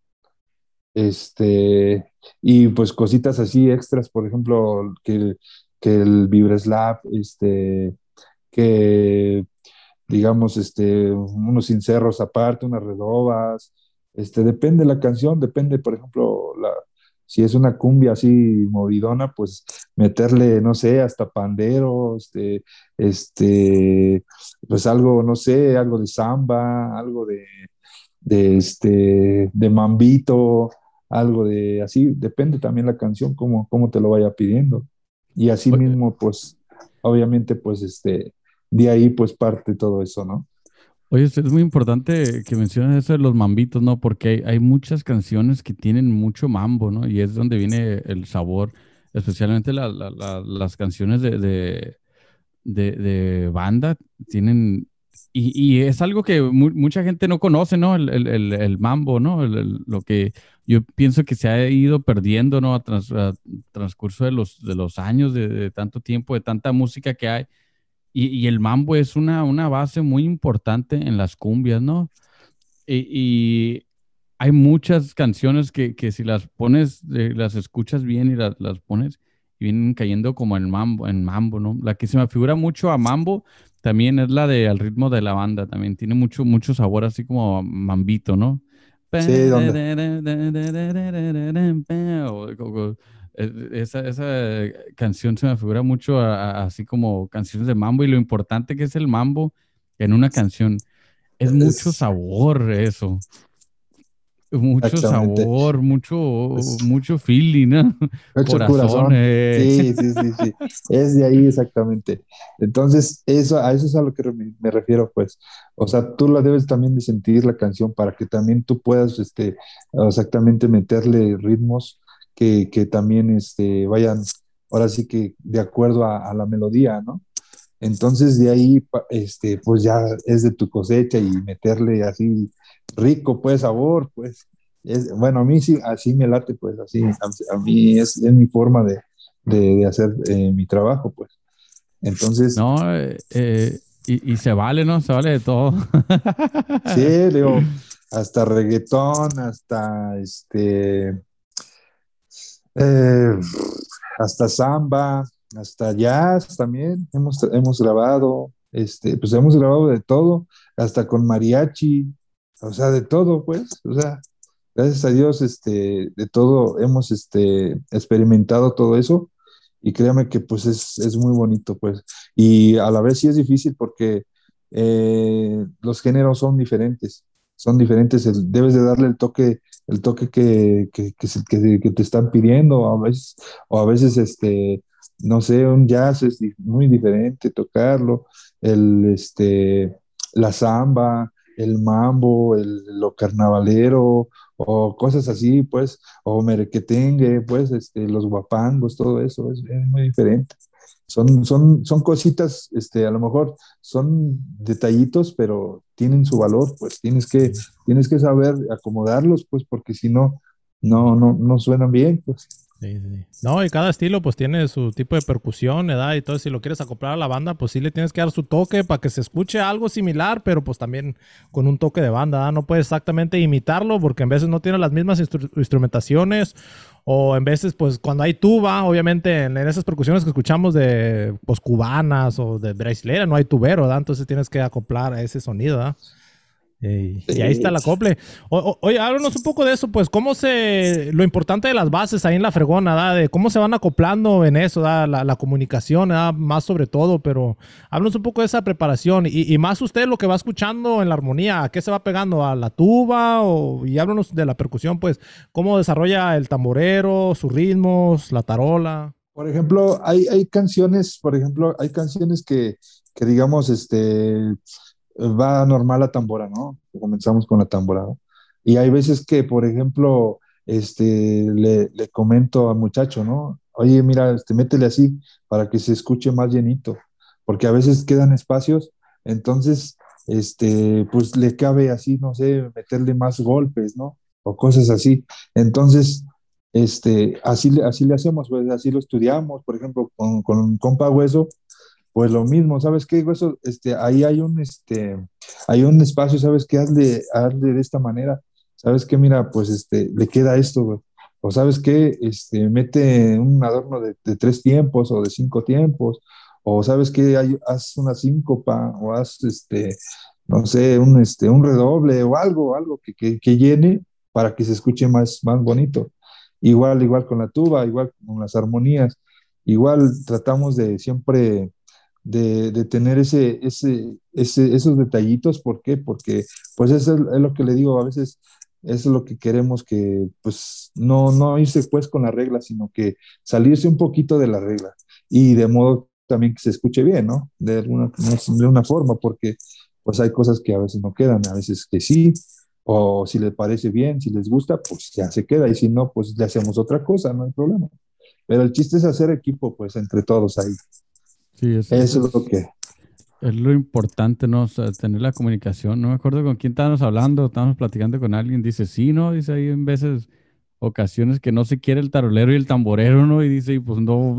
este, y pues cositas así extras, por ejemplo, que, que el vibreslap, este, que digamos, este, unos cencerros aparte, unas redobas, este, depende la canción, depende, por ejemplo, la, si es una cumbia así movidona, pues meterle, no sé, hasta pandero, este, este, pues algo, no sé, algo de samba, algo de, de este, de mambito, algo de así, depende también la canción, cómo, cómo te lo vaya pidiendo. Y así Oye, mismo, pues, obviamente, pues, este, de ahí, pues, parte todo eso, ¿no? oye, es muy importante que menciones eso de los mambitos, ¿no? Porque hay, hay muchas canciones que tienen mucho mambo, ¿no? Y es donde viene el sabor, especialmente la- la- la- las canciones de, de, de, de banda tienen, y, y es algo que mu- mucha gente no conoce, ¿no? El, el, el, el mambo, ¿no? El- el- lo que yo pienso que se ha ido perdiendo, ¿no? A, trans- a transcurso de los, de los años, de, de tanto tiempo, de tanta música que hay. Y, y el mambo es una, una base muy importante en las cumbias, ¿no? Y, y hay muchas canciones que, que si las pones, eh, las escuchas bien y las, las pones, y vienen cayendo como en mambo, en mambo, ¿no? La que se me figura mucho a mambo también es la de Al ritmo de la banda, también tiene mucho, mucho sabor así como mambito, ¿no? Sí, donde, O- o- o- eh, Esa, esa canción se me figura mucho a- a- así como canciones de mambo y lo importante que es el mambo en una canción. Es mucho es- sabor eso. mucho Exactamente. sabor, mucho, Pues, mucho feeling, ¿no? hecho Corazón. corazón. eh. Sí, sí, sí, sí. Es de ahí exactamente. Entonces, eso, a eso es a lo que me, me refiero, pues. O sea, tú la debes también de sentir la canción para que también tú puedas, este, exactamente meterle ritmos que, que también, este, vayan, ahora sí que de acuerdo a, a la melodía, ¿no? Entonces, de ahí, pa- este, pues ya es de tu cosecha y meterle así rico, pues, sabor, pues. Es, bueno, a mí sí, así me late, pues, así, a, a mí es, es mi forma de, de, de hacer eh, mi trabajo, pues. Entonces, No, eh, eh, y, y se vale, ¿no? Se vale de todo. sí, digo, hasta reggaetón, hasta este, eh, hasta samba, hasta jazz también hemos, hemos grabado, este, pues hemos grabado de todo, hasta con mariachi, o sea, de todo, pues, o sea, gracias a Dios, este, de todo hemos, este, experimentado todo eso y créame que, pues, es, es muy bonito, pues, y a la vez sí es difícil porque eh, los géneros son diferentes, son diferentes, el- debes de darle el toque el toque que, que, que, se- que- que te están pidiendo, a veces, o a veces, este, no sé, un jazz es di- muy diferente tocarlo, el, este, la samba, el mambo, el, lo carnavalero, o cosas así, pues, o merequetengue, pues, este, los guapangos, todo eso, es, es muy diferente. Son, son, son cositas, este, a lo mejor son detallitos, pero tienen su valor, pues tienes que tienes que saber acomodarlos, pues, porque si no, no, no, no suenan bien, pues. Sí, sí, sí. No, y cada estilo pues tiene su tipo de percusión, ¿verdad? Y todo, si lo quieres acoplar a la banda, pues sí le tienes que dar su toque para que se escuche algo similar, pero pues también con un toque de banda, ¿verdad? No puedes exactamente imitarlo porque en veces no tiene las mismas instru- instrumentaciones o en veces pues cuando hay tuba, obviamente en, en esas percusiones que escuchamos de pues cubanas o de brasileña no hay tubero, ¿verdad? Entonces tienes que acoplar a ese sonido, ¿verdad? Y, y ahí está Sí. el acople. O- o- oye, háblanos un poco de eso, pues, cómo se, lo importante de las bases ahí en la fregona, ¿da? De cómo se van acoplando en eso, ¿da? La, la comunicación, ¿da? Más sobre todo, pero háblanos un poco de esa preparación y, y más usted lo que va escuchando en la armonía, ¿a qué se va pegando? ¿A la tuba? O, y háblanos de la percusión, pues, cómo desarrolla el tamborero, sus ritmos, la tarola. Por ejemplo, hay, hay canciones, por ejemplo, hay canciones que, que digamos, este, va normal la tambora, ¿no? Comenzamos con la tambora, ¿no? Y hay veces que, por ejemplo, este, le, le comento al muchacho, ¿no? Oye, mira, este, métele así para que se escuche más llenito, porque a veces quedan espacios, entonces, este, pues le cabe así, no sé, meterle más golpes, ¿no? O cosas así. Entonces, este, así, le- así le hacemos, pues así lo estudiamos, por ejemplo, con, con compa Hueso pues lo mismo, ¿sabes qué, Hueso? Este, ahí hay un, este, hay un espacio, ¿sabes qué? Hazle, hazle de esta manera. ¿Sabes qué? Mira, pues este, le queda esto, güey. O ¿sabes qué? Este, mete un adorno de, de tres tiempos o de cinco tiempos. O ¿sabes qué? Hay, haz una síncopa o haz, este, no sé, un, este, un redoble o algo, algo que, que, que llene para que se escuche más, más bonito. Igual, igual con la tuba, igual con las armonías. Igual tratamos de siempre de, de tener ese, ese, ese, esos detallitos. ¿Por qué? Porque pues eso es, es lo que le digo, a veces eso es lo que queremos que pues no, no irse pues con la regla, sino que salirse un poquito de la regla y de modo también que se escuche bien, ¿no? De alguna, de una forma, porque pues hay cosas que a veces no quedan, a veces que sí, o si les parece bien, si les gusta, pues ya se queda, y si no, pues le hacemos otra cosa, no hay problema. Pero el chiste es hacer equipo, pues entre todos ahí. Sí, es, es, Eso es lo es, que, es lo importante, ¿no? O sea, tener la comunicación. No me acuerdo con quién estábamos hablando, estábamos platicando con alguien. Dice, sí, ¿no? Dice, hay en veces, ocasiones que no se quiere el tarolero y el tamborero, ¿no? Y dice, y pues no,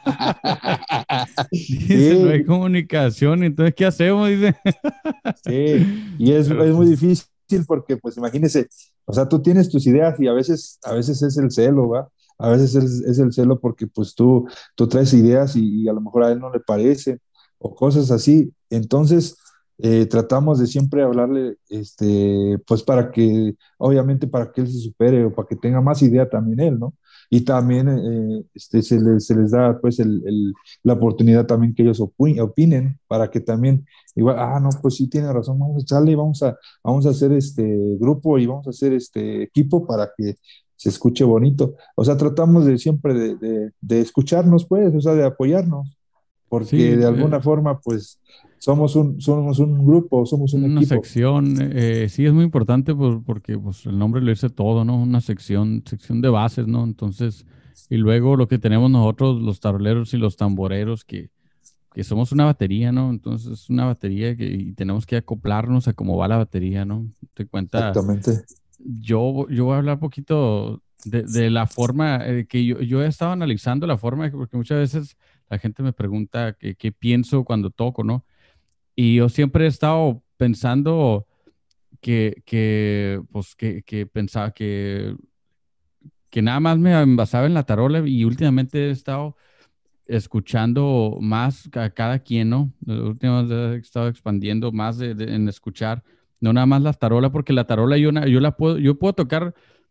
dice, no hay sí, comunicación, entonces, ¿qué hacemos? Dice. sí, y es, Pero es muy pues, difícil porque, pues, imagínese, o sea, tú tienes tus ideas y a veces, a veces es el celo, ¿va? A veces es, es el celo porque, pues, tú, tú traes ideas y, y a lo mejor a él no le parece o cosas así. Entonces, eh, tratamos de siempre hablarle, este, pues, para que, obviamente, para que él se supere o para que tenga más idea también él, ¿no? y también eh, este, se les, se les da pues el, el- la oportunidad también que ellos opi- opinen para que también igual, ah, no, pues sí tiene razón, vamos a echarle, vamos a, vamos a hacer este grupo y vamos a hacer este equipo para que se escuche bonito. O sea, tratamos de siempre de, de, de escucharnos pues, o sea, de apoyarnos, porque Sí, de alguna eh, forma pues somos un, somos un grupo, somos un una equipo. sección, eh, sí es muy importante pues, porque pues, el nombre lo dice todo, ¿no? Una sección, sección de bases, ¿no? Entonces, y luego lo que tenemos nosotros, los taroleros y los tamboreros, que, que somos una batería, ¿no? Entonces, es una batería que y tenemos que acoplarnos a cómo va la batería, ¿no? Te cuenta, Exactamente. yo, yo voy a hablar un poquito de, de la forma eh, que yo, yo he estado analizando la forma, porque muchas veces la gente me pregunta qué qué pienso cuando toco, ¿no? Y yo siempre he estado pensando que, que pues, que, que pensaba que, que nada más me basaba en la tarola y últimamente he estado escuchando más a cada quien, ¿no? Últimamente he estado expandiendo más de- de- en escuchar, no nada más la tarola, porque la tarola yo, na- yo la puedo, yo puedo tocar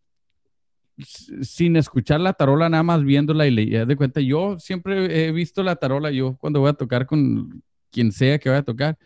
s- sin escuchar la tarola, nada más viéndola y le y haz de cuenta. Yo siempre he visto la tarola, yo cuando voy a tocar con quien sea que vaya a tocar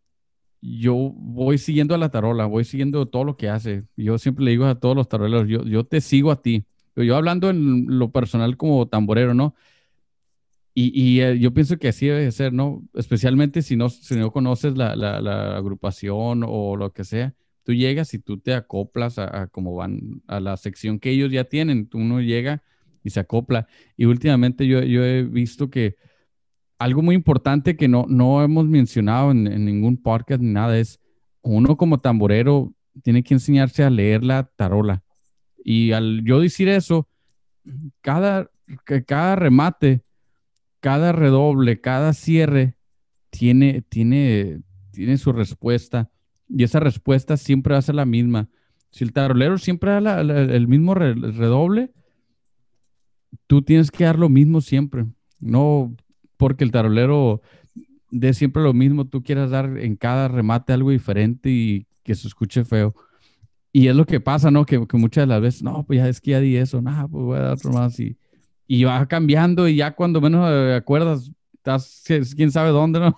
yo voy siguiendo a la tarola, voy siguiendo todo lo que hace. Yo siempre le digo a todos los taroleros, yo, yo te sigo a ti. Pero yo hablando en lo personal como tamborero, ¿no? Y, y, eh, yo pienso que así debe de ser, ¿no? Especialmente si no, si no conoces la, la, la agrupación o lo que sea. Tú llegas y tú te acoplas a, a cómo van, a la sección que ellos ya tienen. Uno llega y se acopla. Y últimamente yo, yo he visto que algo muy importante que no, no hemos mencionado en, en ningún podcast ni nada es uno como tamborero tiene que enseñarse a leer la tarola. Y al yo decir eso, cada, que cada remate, cada redoble, cada cierre tiene, tiene, tiene su respuesta. Y esa respuesta siempre va a ser la misma. Si el tarolero siempre da la- la- el mismo re- redoble, tú tienes que dar lo mismo siempre. No porque el tarolero de siempre lo mismo, tú quieras dar en cada remate algo diferente y que se escuche feo. Y es lo que pasa, ¿no? Que, que muchas de las veces, no, pues ya es que ya di eso, nada, pues voy a dar otro más y, y va cambiando y ya cuando menos eh, acuerdas, estás, quién sabe dónde, ¿no?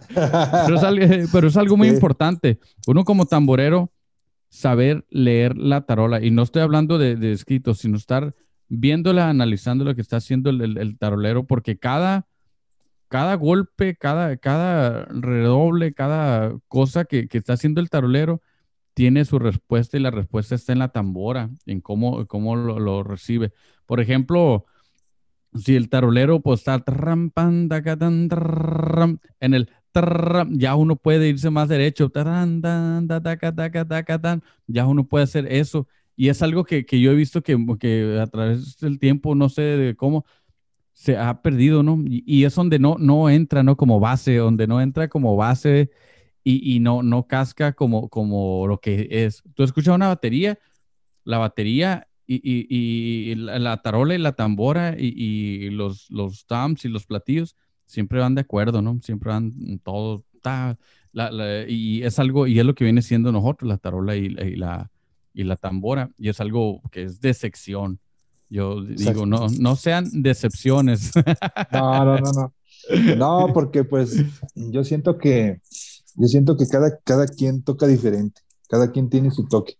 Pero es, algo, pero es algo muy Sí, importante. Uno como tamborero, saber leer la tarola. Y no estoy hablando de, de escrito, sino estar viéndola, analizando lo que está haciendo el, el, el tarolero, porque cada cada golpe, cada, cada redoble, cada cosa que, que está haciendo el tarolero tiene su respuesta y la respuesta está en la tambora, en cómo, cómo lo, lo recibe. Por ejemplo, si el tarolero pues está tram, pan, taca, tan, tram, en el tram, ya uno puede irse más derecho, taran, tan, ta, taca, taca, taca, tan, ya uno puede hacer eso. Y es algo que, que yo he visto que, que a través del tiempo, no sé de cómo, se ha perdido, ¿no? Y, y es donde no, no entra, ¿no? Como base, donde no entra como base y, y no, no casca como, como lo que es. Tú escuchas una batería, la batería y, y, y la, la tarola y la tambora y, y los, los toms y los platillos siempre van de acuerdo, ¿no? Siempre van todos, ta, la, la, y es algo, y es lo que viene siendo nosotros, la tarola y, y la, y la tambora, y es algo que es de sección. Yo digo, exacto. no, no sean decepciones. No, no, no, no. No, porque pues yo siento que, yo siento que cada, cada quien toca diferente, cada quien tiene su toque.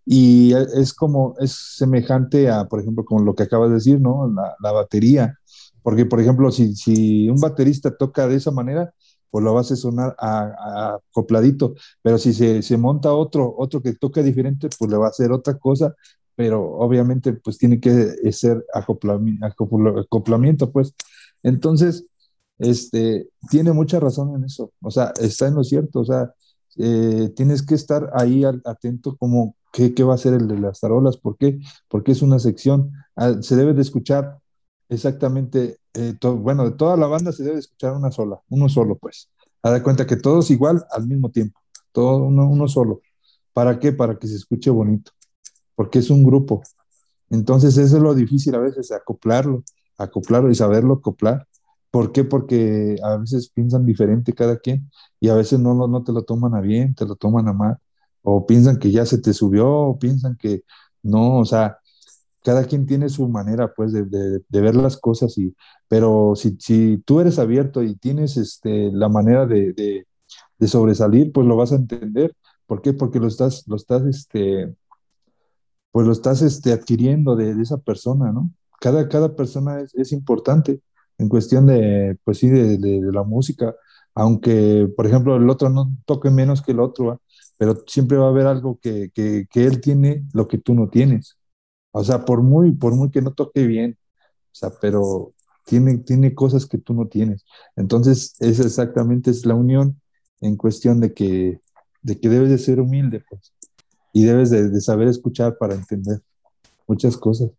Y e- es como, es semejante a, por ejemplo, con lo que acabas de decir, ¿no? La, la batería. Porque, por ejemplo, si, si un baterista toca de esa manera, pues lo va a hacer sonar a, a- acopladito. Pero si se, se monta otro, otro que toca diferente, pues le va a hacer otra cosa. Pero obviamente, pues tiene que ser acoplami- acopla- acoplamiento, pues. Entonces, este, tiene mucha razón en eso, o sea, está en lo cierto, o sea, eh, tienes que estar ahí al- atento como qué, qué va a ser el de las tarolas, ¿por qué? Porque es una sección, ah, se debe de escuchar exactamente, eh, to- bueno, de toda la banda se debe de escuchar una sola, uno solo, pues, a dar cuenta que todos igual al mismo tiempo, todo uno, uno solo. ¿Para qué? Para que se escuche bonito, porque es un grupo. Entonces, eso es lo difícil a veces, acoplarlo, acoplarlo y saberlo acoplar. ¿Por qué? Porque a veces piensan diferente cada quien y a veces no, lo- no te lo toman a bien, te lo toman a mal, o piensan que ya se te subió, o piensan que no, o sea, cada quien tiene su manera, pues, de, de- de ver las cosas, y, pero si, si tú eres abierto y tienes este, la manera de, de- de sobresalir, pues lo vas a entender. ¿Por qué? Porque lo estás, lo estás, este, pues lo estás este, adquiriendo de, de esa persona, ¿no? Cada, cada persona es, es importante en cuestión de, pues sí, de, de- de la música, aunque, por ejemplo, el otro no toque menos que el otro, ¿va? Pero siempre va a haber algo que, que, que él tiene, lo que tú no tienes. O sea, por muy, por muy que no toque bien, o sea, pero tiene, tiene cosas que tú no tienes. Entonces, es exactamente es la unión en cuestión de que, de que debes de ser humilde, pues, y debes de, de saber escuchar para entender muchas cosas.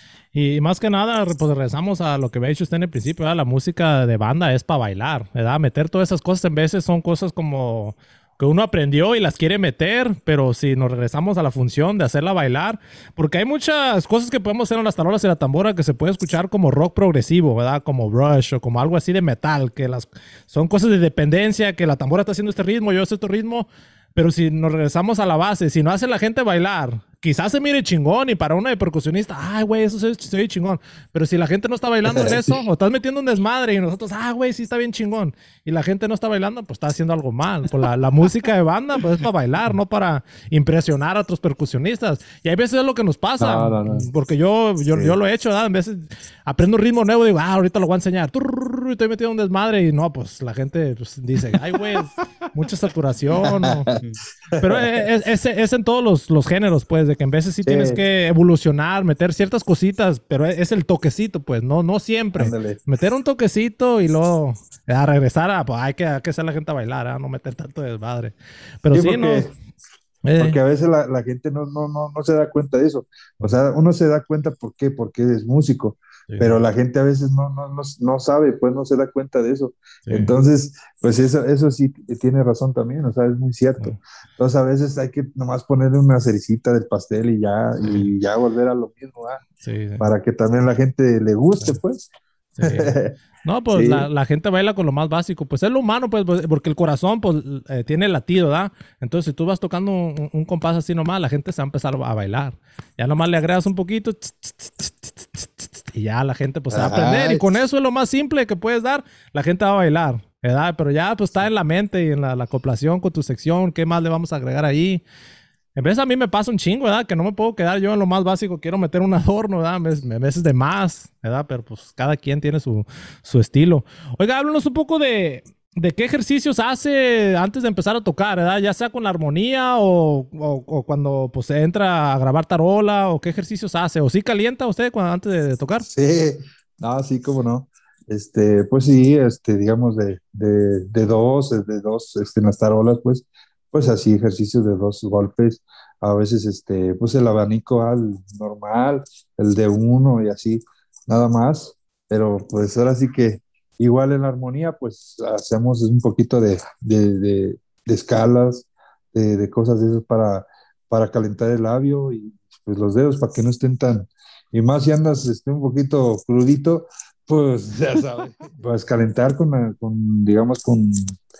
Y más que nada, pues regresamos a lo que había dicho usted en el principio, ¿verdad? La música de banda es para bailar, ¿verdad? Meter todas esas cosas en veces son cosas como que uno aprendió y las quiere meter, pero si nos regresamos a la función de hacerla bailar, porque hay muchas cosas que podemos hacer en las tarolas y la tambora que se puede escuchar como rock progresivo, ¿verdad? Como Rush o como algo así de metal, que las son cosas de dependencia, que la tambora está haciendo este ritmo, yo hago este ritmo, pero si nos regresamos a la base, si no hace la gente bailar, quizás se mire chingón y para una de percusionista, ay, güey, eso se, se ve chingón. Pero si la gente no está bailando en eso, o estás metiendo un desmadre y nosotros, ah, güey, sí está bien chingón. Y la gente no está bailando, pues está haciendo algo mal. Pues la, la música de banda, pues es para bailar, no para impresionar a otros percusionistas. Y hay veces es lo que nos pasa, No, no, no. porque yo, yo, yo Sí. lo he hecho, ¿verdad? En veces aprendo un ritmo nuevo y digo, ah, ahorita lo voy a enseñar. Turr, y estoy metiendo un desmadre y no, pues la gente pues, dice, ay, güey, mucha saturación o... Pero es, es, es en todos los, los géneros, pues, de que en veces sí tienes Sí, que evolucionar, meter ciertas cositas, pero es, es el toquecito, pues, no, no siempre. ándale. Meter un toquecito y luego a regresar a, pues, hay que, hay que hacer la gente a bailar, ¿eh? No meter tanto desmadre. Pero Sí, sí, no. porque, eh, porque a veces la, la gente no, no, no, no se da cuenta de eso. O sea, uno se da cuenta por qué, porque es músico, pero sí, la gente a veces no, no, no, no sabe, pues no se da cuenta de eso. sí, Entonces, pues eso, eso sí tiene razón también, o sea, es muy cierto. sí, Entonces, a veces hay que nomás ponerle una cerecita del pastel y ya, sí, y ya volver a lo mismo, ¿ah? sí, sí, Para que también la gente le guste, pues. sí. No, pues la, Sí, la gente baila con lo más básico. Pues es lo humano, pues, pues, porque el corazón, pues, eh, tiene latido, ¿verdad? Entonces, si tú vas tocando un, un compás así nomás, la gente se va a empezar a bailar. Ya nomás le agregas un poquito tss, tss, tss, tss, tss, tss, tss, y ya la gente, pues, se va a aprender. Y ajá, con eso es lo más simple que puedes dar. La gente va a bailar, ¿verdad? Pero ya, pues, está en la mente y en la, la acoplación con tu sección. ¿Qué más le vamos a agregar ahí? En vez a mí me pasa un chingo, ¿verdad? Que no me puedo quedar yo en lo más básico. Quiero meter un adorno, ¿verdad? A veces de más, ¿verdad? Pero pues cada quien tiene su, su estilo. Oiga, háblanos un poco de, de qué ejercicios hace antes de empezar a tocar, ¿verdad? Ya sea con la armonía o, o, o cuando pues se entra a grabar tarola o qué ejercicios hace. ¿O sí calienta usted cuando, antes de, de tocar? sí, no, sí, cómo no. Este, pues sí, este, digamos de, de, de dos, de dos, este, en las tarolas, pues, pues así, ejercicios de dos golpes. A veces, este, pues el abanico al normal, el de uno y así, nada más. Pero pues ahora sí que igual en la armonía, pues hacemos un poquito de, de, de, de escalas, de, de cosas de esas para, para calentar el labio y pues los dedos, para que no estén tan, y más si andas este, un poquito crudito, pues ya sabes. Pues calentar con, la- con digamos, con,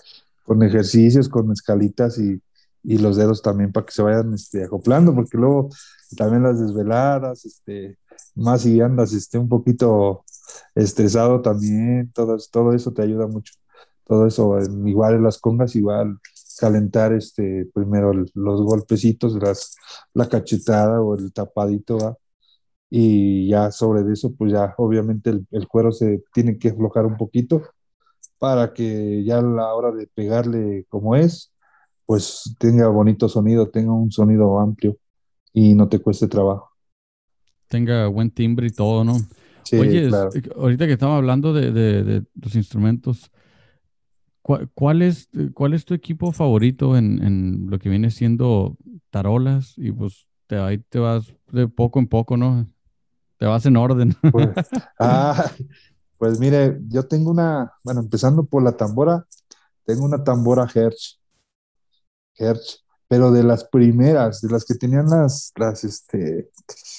con ejercicios, con escalitas y, y los dedos también para que se vayan este, acoplando, porque luego también las desveladas, este, más si andas este, un poquito estresado también, todo, todo eso te ayuda mucho. Todo eso, en- igual en las congas, igual calentar este, primero el- los golpecitos, las, la cachetada o el tapadito, ¿va? Y ya sobre eso, pues ya obviamente el, el cuero se tiene que aflojar un poquito para que ya a la hora de pegarle como es, pues tenga bonito sonido, tenga un sonido amplio y no te cueste trabajo. Tenga buen timbre y todo, ¿no? Sí, Oye, es- claro. eh, ahorita que estamos hablando de, de, de los instrumentos, ¿cuál, cuál es, eh, cuál es tu equipo favorito en, en lo que viene siendo tarolas? Y pues te, ahí te vas de poco en poco, ¿no? Te vas en orden. Pues, ah, pues mire, yo tengo una, bueno, empezando por la tambora, tengo una tambora Hertz, Hertz, pero de las primeras, de las que tenían las, las, este,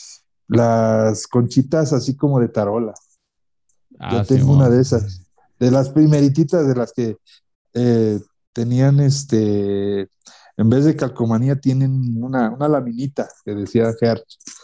las conchitas así como de tarola. Ah, Yo sí, tengo una de esas, de las primerititas, de las que eh, tenían este, en vez de calcomanía, tienen una, una laminita que decía Hertz.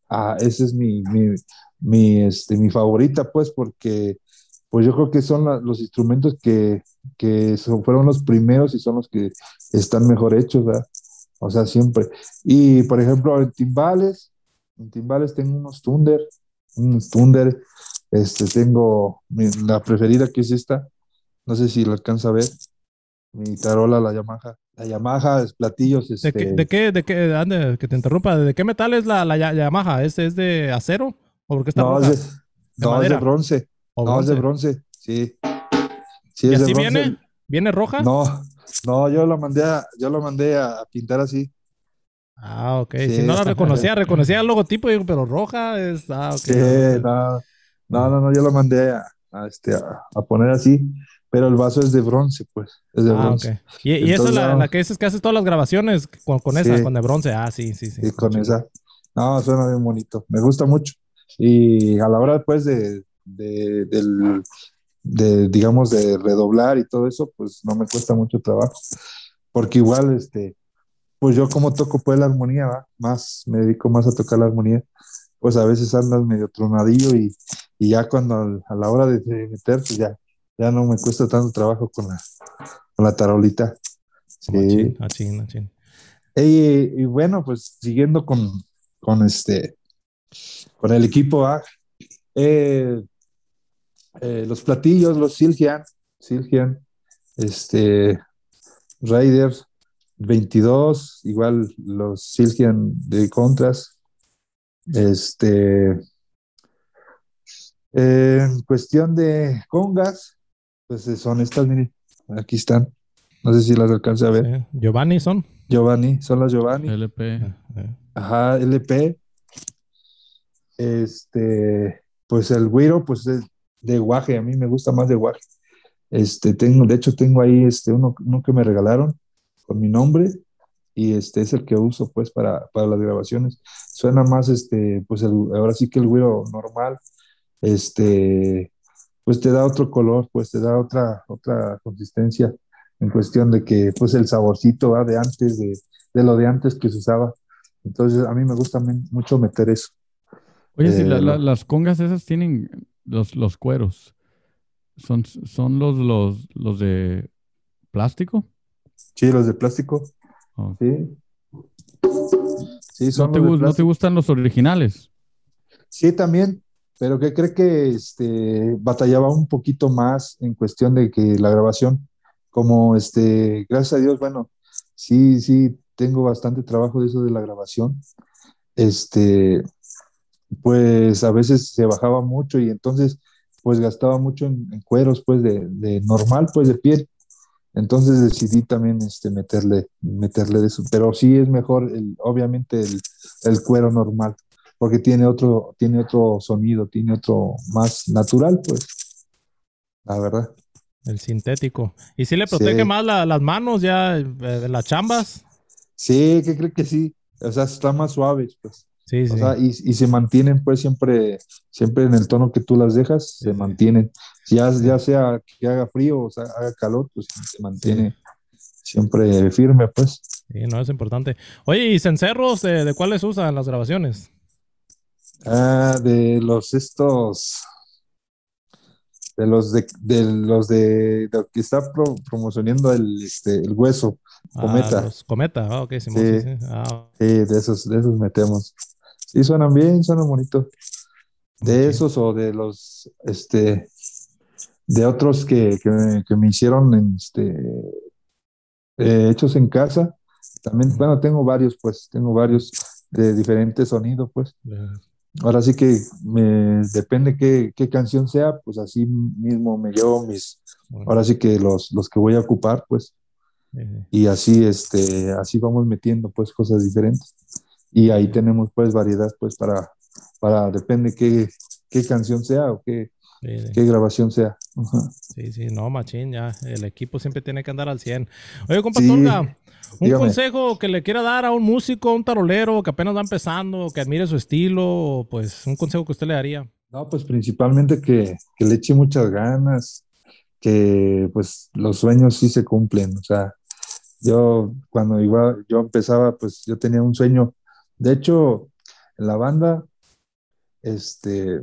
Ah, esa es mi, mi, mi, este, mi favorita, pues, porque pues yo creo que son la- los instrumentos que, que son- fueron los primeros y son los que están mejor hechos, ¿verdad? O sea, siempre. Y, por ejemplo, en timbales, en timbales tengo unos Thunder, unos Thunder, este, tengo mi- la preferida que es esta, no sé si la alcanza a ver, mi tarola, la Yamaha. La Yamaha, es platillos, ¿De qué, de este, qué, de qué, ande, que te interrumpa? ¿De qué metal es la, la Ya- Yamaha? ¿Es, es de acero? ¿O por qué está no, es roja? de, ¿De no, es de madera? bronce, ¿O no, es de bronce? bronce, sí, sí, ¿Y es de así bronce. viene? ¿Viene roja? No, no, yo lo mandé a, yo lo mandé a, a pintar así. Ah, ok. Si no Sí, la reconocía, reconocía el logotipo, digo, pero roja es. Ah, ok, sí, no, no sé. no, no, Eh, no, no, yo lo mandé a, a, este, a, a poner así, pero el vaso es de bronce, pues, es de Ah, ok. bronce. Y, y esa es Entonces, la, la no, que dices que haces todas las grabaciones con, con esa, con sí, de bronce. Ah, sí, sí, sí. sí, Qué con chingón. esa. No, suena bien bonito, me gusta mucho. Y a la hora, pues, de, de, del, de, digamos, de redoblar y todo eso, pues, no me cuesta mucho trabajo, porque igual, este, pues yo como toco, pues, la armonía, ¿va? Más, me dedico más a tocar la armonía, pues a veces andas medio tronadillo y, y ya cuando al- a la hora de, de meter, pues ya, ya no me cuesta tanto trabajo con la, con la tarolita. Machín, Sí. machín, machín. Y, y bueno, pues siguiendo con, con este, con el equipo A, eh, eh, los platillos, los Silgian, Silgian, este, Raiders veintidós, igual los Silgian de Contras, este, Eh, en cuestión de congas, pues eh, son estas, miren, aquí están. No sé si las alcance a Sí. ver. Giovanni son. Giovanni, son las Giovanni. L P. Ah, eh. Ajá, L P. Este, pues el güiro, pues es de guaje, a mí me gusta más de guaje. Este, tengo, de hecho, tengo ahí este, uno, uno que me regalaron con mi nombre y este es el que uso pues para, para las grabaciones. Suena más, este, pues el, ahora sí que el güiro normal, este, pues te da otro color, pues te da otra, otra consistencia en cuestión de que pues el saborcito va de antes, de, de lo de antes que se usaba. Entonces a mí me gusta men- mucho meter eso. Oye, si la- Eh, la- lo- las congas esas tienen los, los cueros, ¿son, son los, los, los de plástico? sí, los de plástico, ¿O sí, sí, ¿No son te, los de gus- no te plástico. gustan los originales? Sí, también, pero que cree que este, batallaba un poquito más en cuestión de que la grabación, como este, gracias a Dios, bueno, sí, sí, tengo bastante trabajo de eso de la grabación. Este, pues a veces se bajaba mucho y entonces pues gastaba mucho en, en cueros pues de, de normal pues de piel. Entonces decidí también este, meterle, meterle de eso. Pero sí es mejor el, obviamente el, el cuero normal, porque tiene otro, tiene otro sonido, tiene otro más natural pues, la verdad. El sintético. ¿Y si le protege Sí, más la- las manos ya, eh, de las chambas? sí, que creo que sí. O sea, está más suaves pues. Sí, O sí. sea, y, y se mantienen pues siempre, siempre en el tono que tú las dejas, se Sí, sí. mantienen. Ya, Sí. ya sea que haga frío o sea, haga calor, pues se Sí. mantiene siempre firme, pues. Sí, no es importante. Oye, ¿y cencerros de, de cuáles usan las grabaciones? Ah, de los estos, de los de, de los de, de lo que está pro- promocionando el, este, el hueso, Ah, cometa. los Cometa. Ah, ok, Simón, sí, Sí, sí. Ah, sí, de esos, de esos metemos. Sí, suenan bien, suenan bonitos. De machín. esos o de los, este, de otros que, que, me, que me hicieron en, este, eh, hechos en casa. También, Ujú. bueno, tengo varios, pues, tengo varios de diferentes sonidos, pues. Eh, Ahora sí que me depende qué, qué canción sea, pues así mismo me llevo mis, bueno, ahora sí que los, los que voy a ocupar, pues, eh, y así, este, así vamos metiendo, pues, cosas diferentes. Y ahí eh, tenemos, pues, variedad, pues, para, para, depende qué, qué canción sea o qué, eh, qué grabación sea. Ajá. sí, sí, no, machín, ya. El equipo siempre tiene que andar al cien. Oye, compa Sí, Tolga, un dígame. consejo que le quiera dar a un músico, a un tarolero que apenas va empezando, que admire su estilo, o, pues un consejo que usted le daría. No, pues principalmente que, que le eche muchas ganas, que pues los sueños sí se cumplen. O sea, yo cuando igual yo empezaba, pues yo tenía un sueño. De hecho, en la banda, este,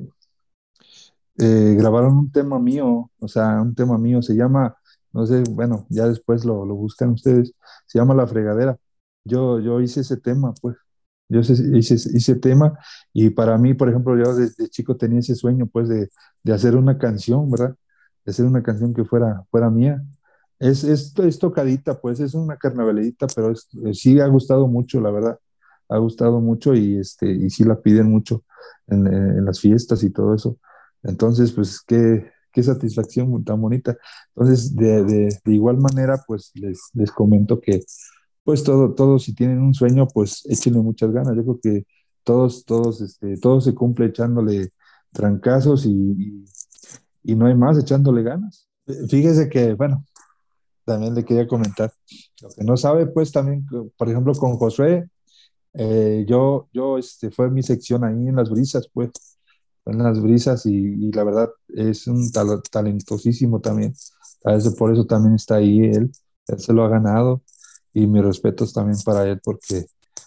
eh, grabaron un tema mío, o sea, un tema mío, se llama, no sé, bueno, ya después lo, lo buscan ustedes, se llama La Fregadera. Yo, yo hice ese tema, pues, yo hice, hice ese tema y para mí, por ejemplo, yo desde chico tenía ese sueño, pues, de, de hacer una canción, ¿verdad? De hacer una canción que fuera, fuera mía. Es, es, es tocadita, pues, es una carnavalita, pero es, sí ha gustado mucho, la verdad. Ha gustado mucho y, este, y sí la piden mucho en, en las fiestas y todo eso. Entonces, pues qué, qué satisfacción tan bonita. Entonces, de, de, de igual manera, pues les, les comento que, pues todo, todos si tienen un sueño, pues échenle muchas ganas. Yo creo que todos, todos, este, todo se cumple echándole trancazos y, y, y no hay más, echándole ganas. Fíjese que, bueno, también le quería comentar. Lo que no sabe, pues también, por ejemplo, con Josué, eh, yo, yo, este, fue mi sección ahí en Las Brisas, pues en Las Brisas y, y la verdad es un tal- talentosísimo también. A veces por eso también está ahí él, él se lo ha ganado y mis respetos también para él porque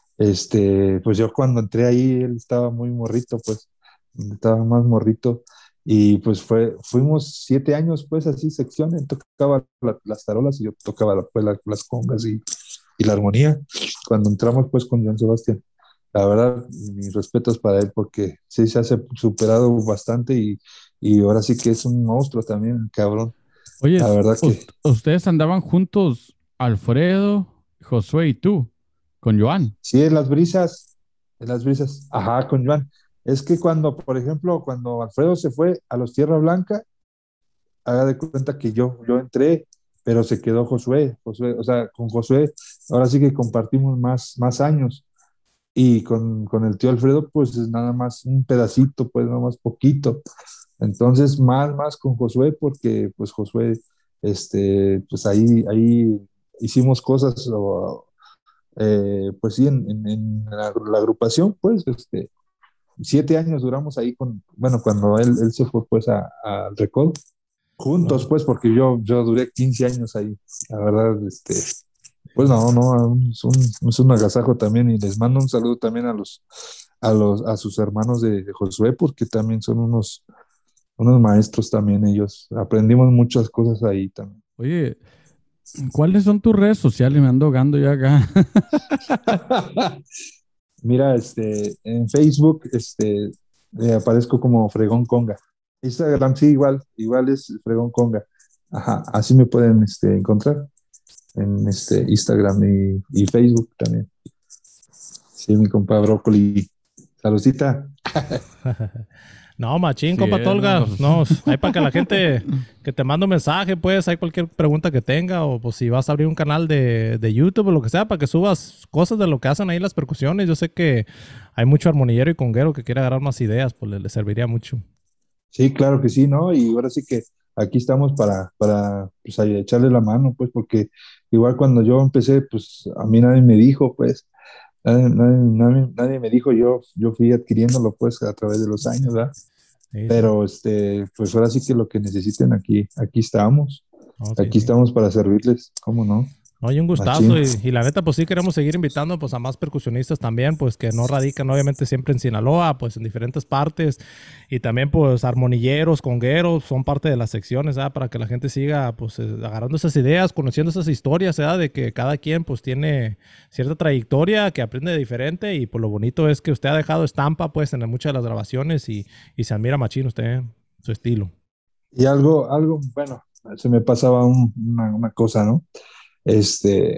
este, pues yo cuando entré ahí él estaba muy morrito, pues estaba más morrito y pues fue, fuimos siete años pues así sección, él tocaba la- las tarolas y yo tocaba la- pues, la- las congas y, y la armonía cuando entramos pues con Joan Sebastián. La verdad, mis respetos para él porque sí se ha se- superado bastante y, y ahora sí que es un monstruo también, el cabrón. Oye, La es- verdad que ust- ustedes andaban juntos, Alfredo, Josué y tú, con Joan. sí, en las brisas, en las brisas, ajá, con Joan. Es que cuando, por ejemplo, cuando Alfredo se fue a los Tierra Blanca, haga de cuenta que yo, yo entré, pero se quedó Josué, Josué, o sea, con Josué, ahora sí que compartimos más, más años. Y con, con el tío Alfredo, pues es nada más un pedacito, pues nada más poquito. Entonces, más, más con Josué, porque pues Josué, este, pues ahí, ahí hicimos cosas, o, eh, pues sí, en, en- en la, la agrupación, pues, este, siete años duramos ahí con, bueno, cuando él, él se fue pues a- al Recodo, juntos, No. pues, porque yo, yo duré quince años ahí, la verdad, este, pues no, no, es un, es un agasajo también y les mando un saludo también a los, a los, a sus hermanos de, de Josué, porque también son unos, unos maestros también ellos. Aprendimos muchas cosas ahí también. Oye, ¿cuáles son tus redes sociales? Me ando ahogando yo acá. Mira, este, en Facebook, este, eh, aparezco como Fregón Conga. Instagram sí, igual, igual es Fregón Conga. Ajá, así me pueden, este, encontrar en este Instagram y, y Facebook también. Sí, mi compa Brócoli. Saludcita. No, machín, Sí, compa eh, no, Tolga. pues. No, hay para que la gente que te mande un mensaje, pues, hay cualquier pregunta que tenga, o pues si vas a abrir un canal de, de YouTube o lo que sea, para que subas cosas de lo que hacen ahí las percusiones. Yo sé que hay mucho armonillero y conguero que quiere agarrar más ideas, pues le, le serviría mucho. Sí, claro que sí, ¿no? Y ahora sí que aquí estamos para, para pues, ahí echarle la mano, pues, porque igual cuando yo empecé, pues a mí nadie me dijo, pues, nadie, nadie, nadie- nadie me dijo, yo, yo fui adquiriéndolo, pues, a través de los años, ¿verdad? Sí, sí. Pero, este, pues ahora sí que lo que necesiten aquí, aquí estamos, No, sí, aquí sí. estamos para servirles, ¿cómo no? No, y un Machín. gustazo. Y, y la neta, pues sí queremos seguir invitando pues a más percusionistas también, pues que no radican obviamente siempre en Sinaloa, pues en diferentes partes. Y también pues armonilleros, congueros, son parte de las secciones, ¿verdad? Para que la gente siga pues eh, agarrando esas ideas, conociendo esas historias, ¿verdad? De que cada quien pues tiene cierta trayectoria, que aprende de diferente. Y pues lo bonito es que usted ha dejado estampa pues en muchas de las grabaciones y, y se admira machín usted, ¿eh? Su estilo. Y algo, algo, bueno, se me pasaba un- una, una cosa, ¿no? Este,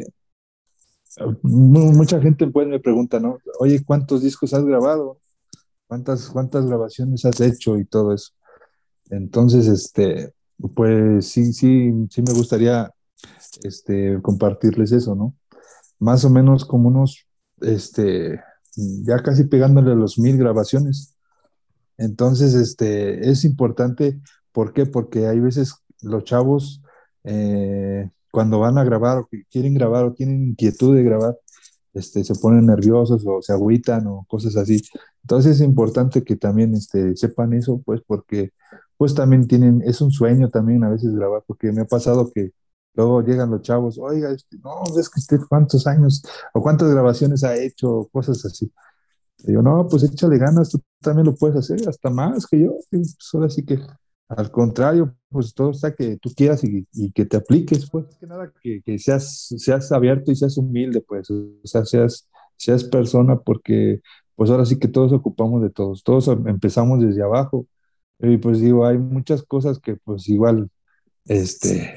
mu- mucha gente pues me pregunta, ¿no? Oye, ¿cuántos discos has grabado? ¿Cuántas, cuántas grabaciones has hecho y todo eso? Entonces, este, pues sí, sí, sí me gustaría, este, compartirles eso, ¿no? Más o menos como unos, este, ya casi pegándole a los mil grabaciones. Entonces, este, es importante, ¿por qué? Porque hay veces los chavos, eh, cuando van a grabar o que quieren grabar o tienen inquietud de grabar, este, se ponen nerviosos o se agüitan o cosas así. Entonces es importante que también este, sepan eso, pues porque pues también tienen, es un sueño también a veces grabar, porque me ha pasado que luego llegan los chavos, oiga, este, no, es que usted cuántos años o cuántas grabaciones ha hecho, o cosas así. Le digo, no, pues échale ganas, tú también lo puedes hacer, hasta más que yo. Y pues ahora sí que, al contrario, pues todo está que tú quieras y, y que te apliques, pues que nada, que, que seas, seas abierto y seas humilde, pues, o sea, seas, seas persona, porque pues ahora sí que todos ocupamos de todos, todos em- empezamos desde abajo. Y pues digo, hay muchas cosas que pues igual, este,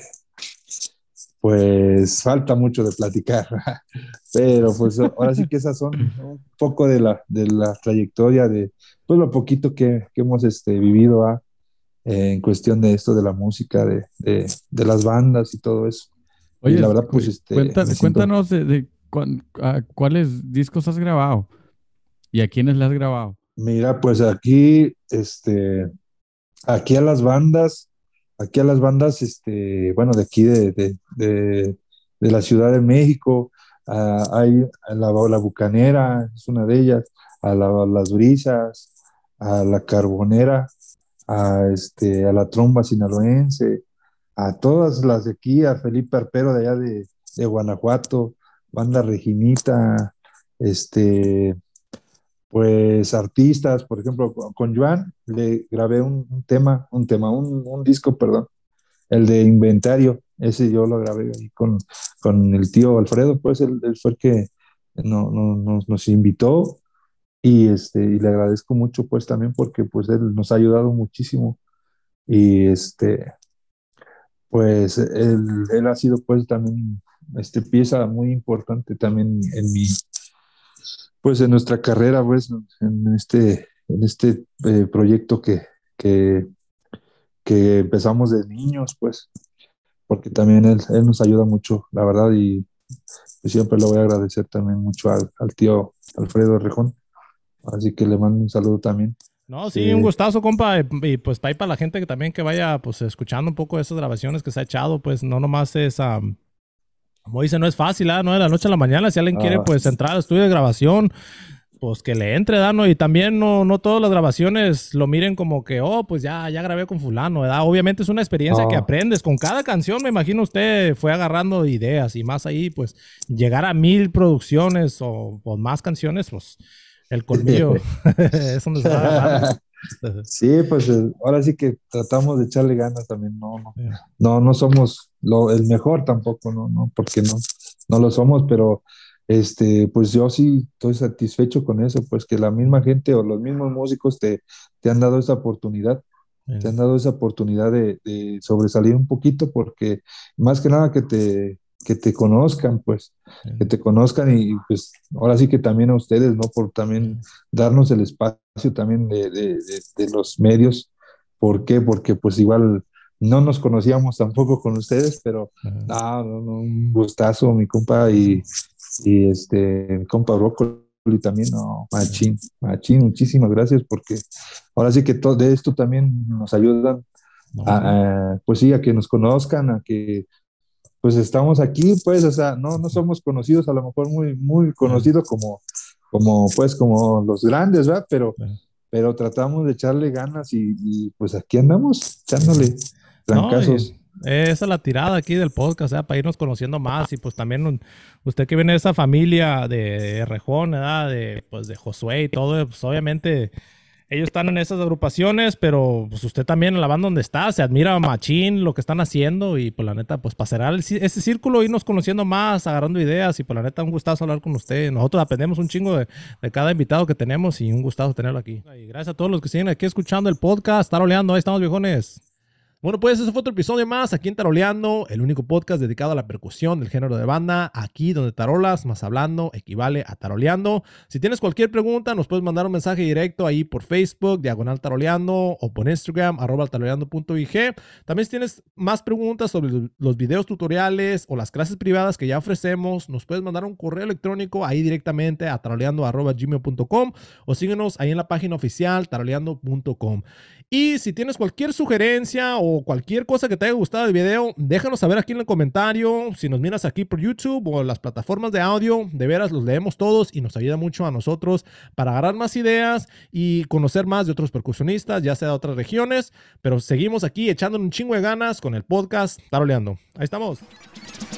pues falta mucho de platicar, pero pues ahora sí que esas son un poco de la, de la trayectoria de pues lo poquito que, que hemos este, vivido ¿ah? Eh, en cuestión de esto de la música, de, de, de las bandas y todo eso. Y Oye, la verdad, pues cu- este, cuenta- me siento, cuéntanos de, de cuán- a cuáles discos has grabado y a quiénes le has grabado. mira, pues aquí, este, aquí a las bandas, aquí a las bandas, este, bueno, de aquí de, de, de, de la Ciudad de México, ah, hay a la, la Bucanera, es una de ellas, a, la- a las Brisas, a la Carbonera, a, este, a la Tromba Sinaloense, a todas las de aquí, a Felipe Arpero de allá de, de Guanajuato, Banda Reginita, este, pues artistas, por ejemplo, con con Joan le grabé un, un tema, un tema, un, un disco, perdón, el de Inventario, ese yo lo grabé ahí con, con el tío Alfredo, pues él, él fue el que no, no- nos, nos invitó y, este, y le agradezco mucho pues también porque pues él nos ha ayudado muchísimo y este, pues él, él ha sido pues también este, pieza muy importante también en mi, pues en nuestra carrera, pues, en este, en este eh, proyecto que, que, que empezamos de niños, pues, porque también él, él nos ayuda mucho, la verdad, y siempre le voy a agradecer también mucho al, al tío Alfredo Rejón, así que le mando un saludo también. No, sí, un Eh, gustazo, compa. Y, y, pues para, para la gente que también que vaya pues escuchando un poco de esas grabaciones que se ha echado, pues no nomás es, um, como dice, no es fácil, ¿ah? ¿no? De la noche a la mañana, si alguien quiere ah, pues entrar al estudio de grabación, pues que le entre, ¿verdad? ¿no? Y también no, no todas las grabaciones lo miren como que, oh, pues ya, ya grabé con fulano, ¿verdad? Obviamente es una experiencia que ah, aprendes. Con cada canción, me imagino usted fue agarrando ideas y más ahí, pues llegar a mil producciones o, o más canciones, pues el colmillo es donde se va agarrando. Sí, pues eh, ahora sí que tratamos de echarle ganas también, no, no, Yeah. no, no somos lo, el mejor tampoco, no, no, porque no, no lo somos, pero este, pues yo sí estoy satisfecho con eso, pues que la misma gente o los mismos músicos te, te han dado esa oportunidad, te Yeah. han dado esa oportunidad de, de sobresalir un poquito, porque más que nada que te, que te conozcan, pues, que te conozcan y pues ahora sí que también a ustedes, ¿no? Por Yeah. también darnos el espacio también de, de, de, de los medios. ¿Por qué? Porque pues igual no nos conocíamos tampoco con ustedes, pero Yeah. no, no, no, un gustazo, mi compa, y, y este, mi compa Brócoli también, no, machín, machín, muchísimas gracias, porque ahora sí que todo de esto también nos ayudan No, sí. a, a, pues sí, a que nos conozcan, a que pues estamos aquí, pues, o sea, no, no somos conocidos, a lo mejor muy, muy Yeah. conocidos como, como, pues, como los grandes, ¿verdad? Pero, Yeah. pero tratamos de echarle ganas y, y, pues aquí andamos, echándole No, y trancazos. esa es la tirada aquí del podcast, ¿verdad? Para irnos conociendo más y pues también un- usted que viene de esa familia de Rejón, ¿verdad? De, pues de Josué y todo, pues obviamente ellos están en esas agrupaciones, pero pues usted también en la banda donde está, se admira machín lo que están haciendo y pues la neta, pues para cerrar el ci- ese círculo, irnos conociendo más, agarrando ideas y pues la neta un gustazo hablar con usted. Nosotros aprendemos un chingo de, de cada invitado que tenemos y un gustazo tenerlo aquí. Y gracias a todos los que siguen aquí escuchando el podcast, estar oleando, ahí estamos viejones. Bueno, pues ese fue otro episodio más aquí en Taroleando, el único podcast dedicado a la percusión del género de banda, aquí donde tarolas más hablando equivale a taroleando. Si tienes cualquier pregunta, nos puedes mandar un mensaje directo ahí por Facebook, diagonal taroleando, o por Instagram, arroba taroleando punto i g. También si tienes más preguntas sobre los videos tutoriales o las clases privadas que ya ofrecemos, nos puedes mandar un correo electrónico ahí directamente a taroleando arroba gmail punto com o síguenos ahí en la página oficial taroleando punto com. Y si tienes cualquier sugerencia o cualquier cosa que te haya gustado del video, déjanos saber aquí en el comentario. Si nos miras aquí por YouTube o en las plataformas de audio, de veras los leemos todos y nos ayuda mucho a nosotros para agarrar más ideas y conocer más de otros percusionistas, ya sea de otras regiones. Pero seguimos aquí echando un chingo de ganas con el podcast Taroleando. Ahí estamos.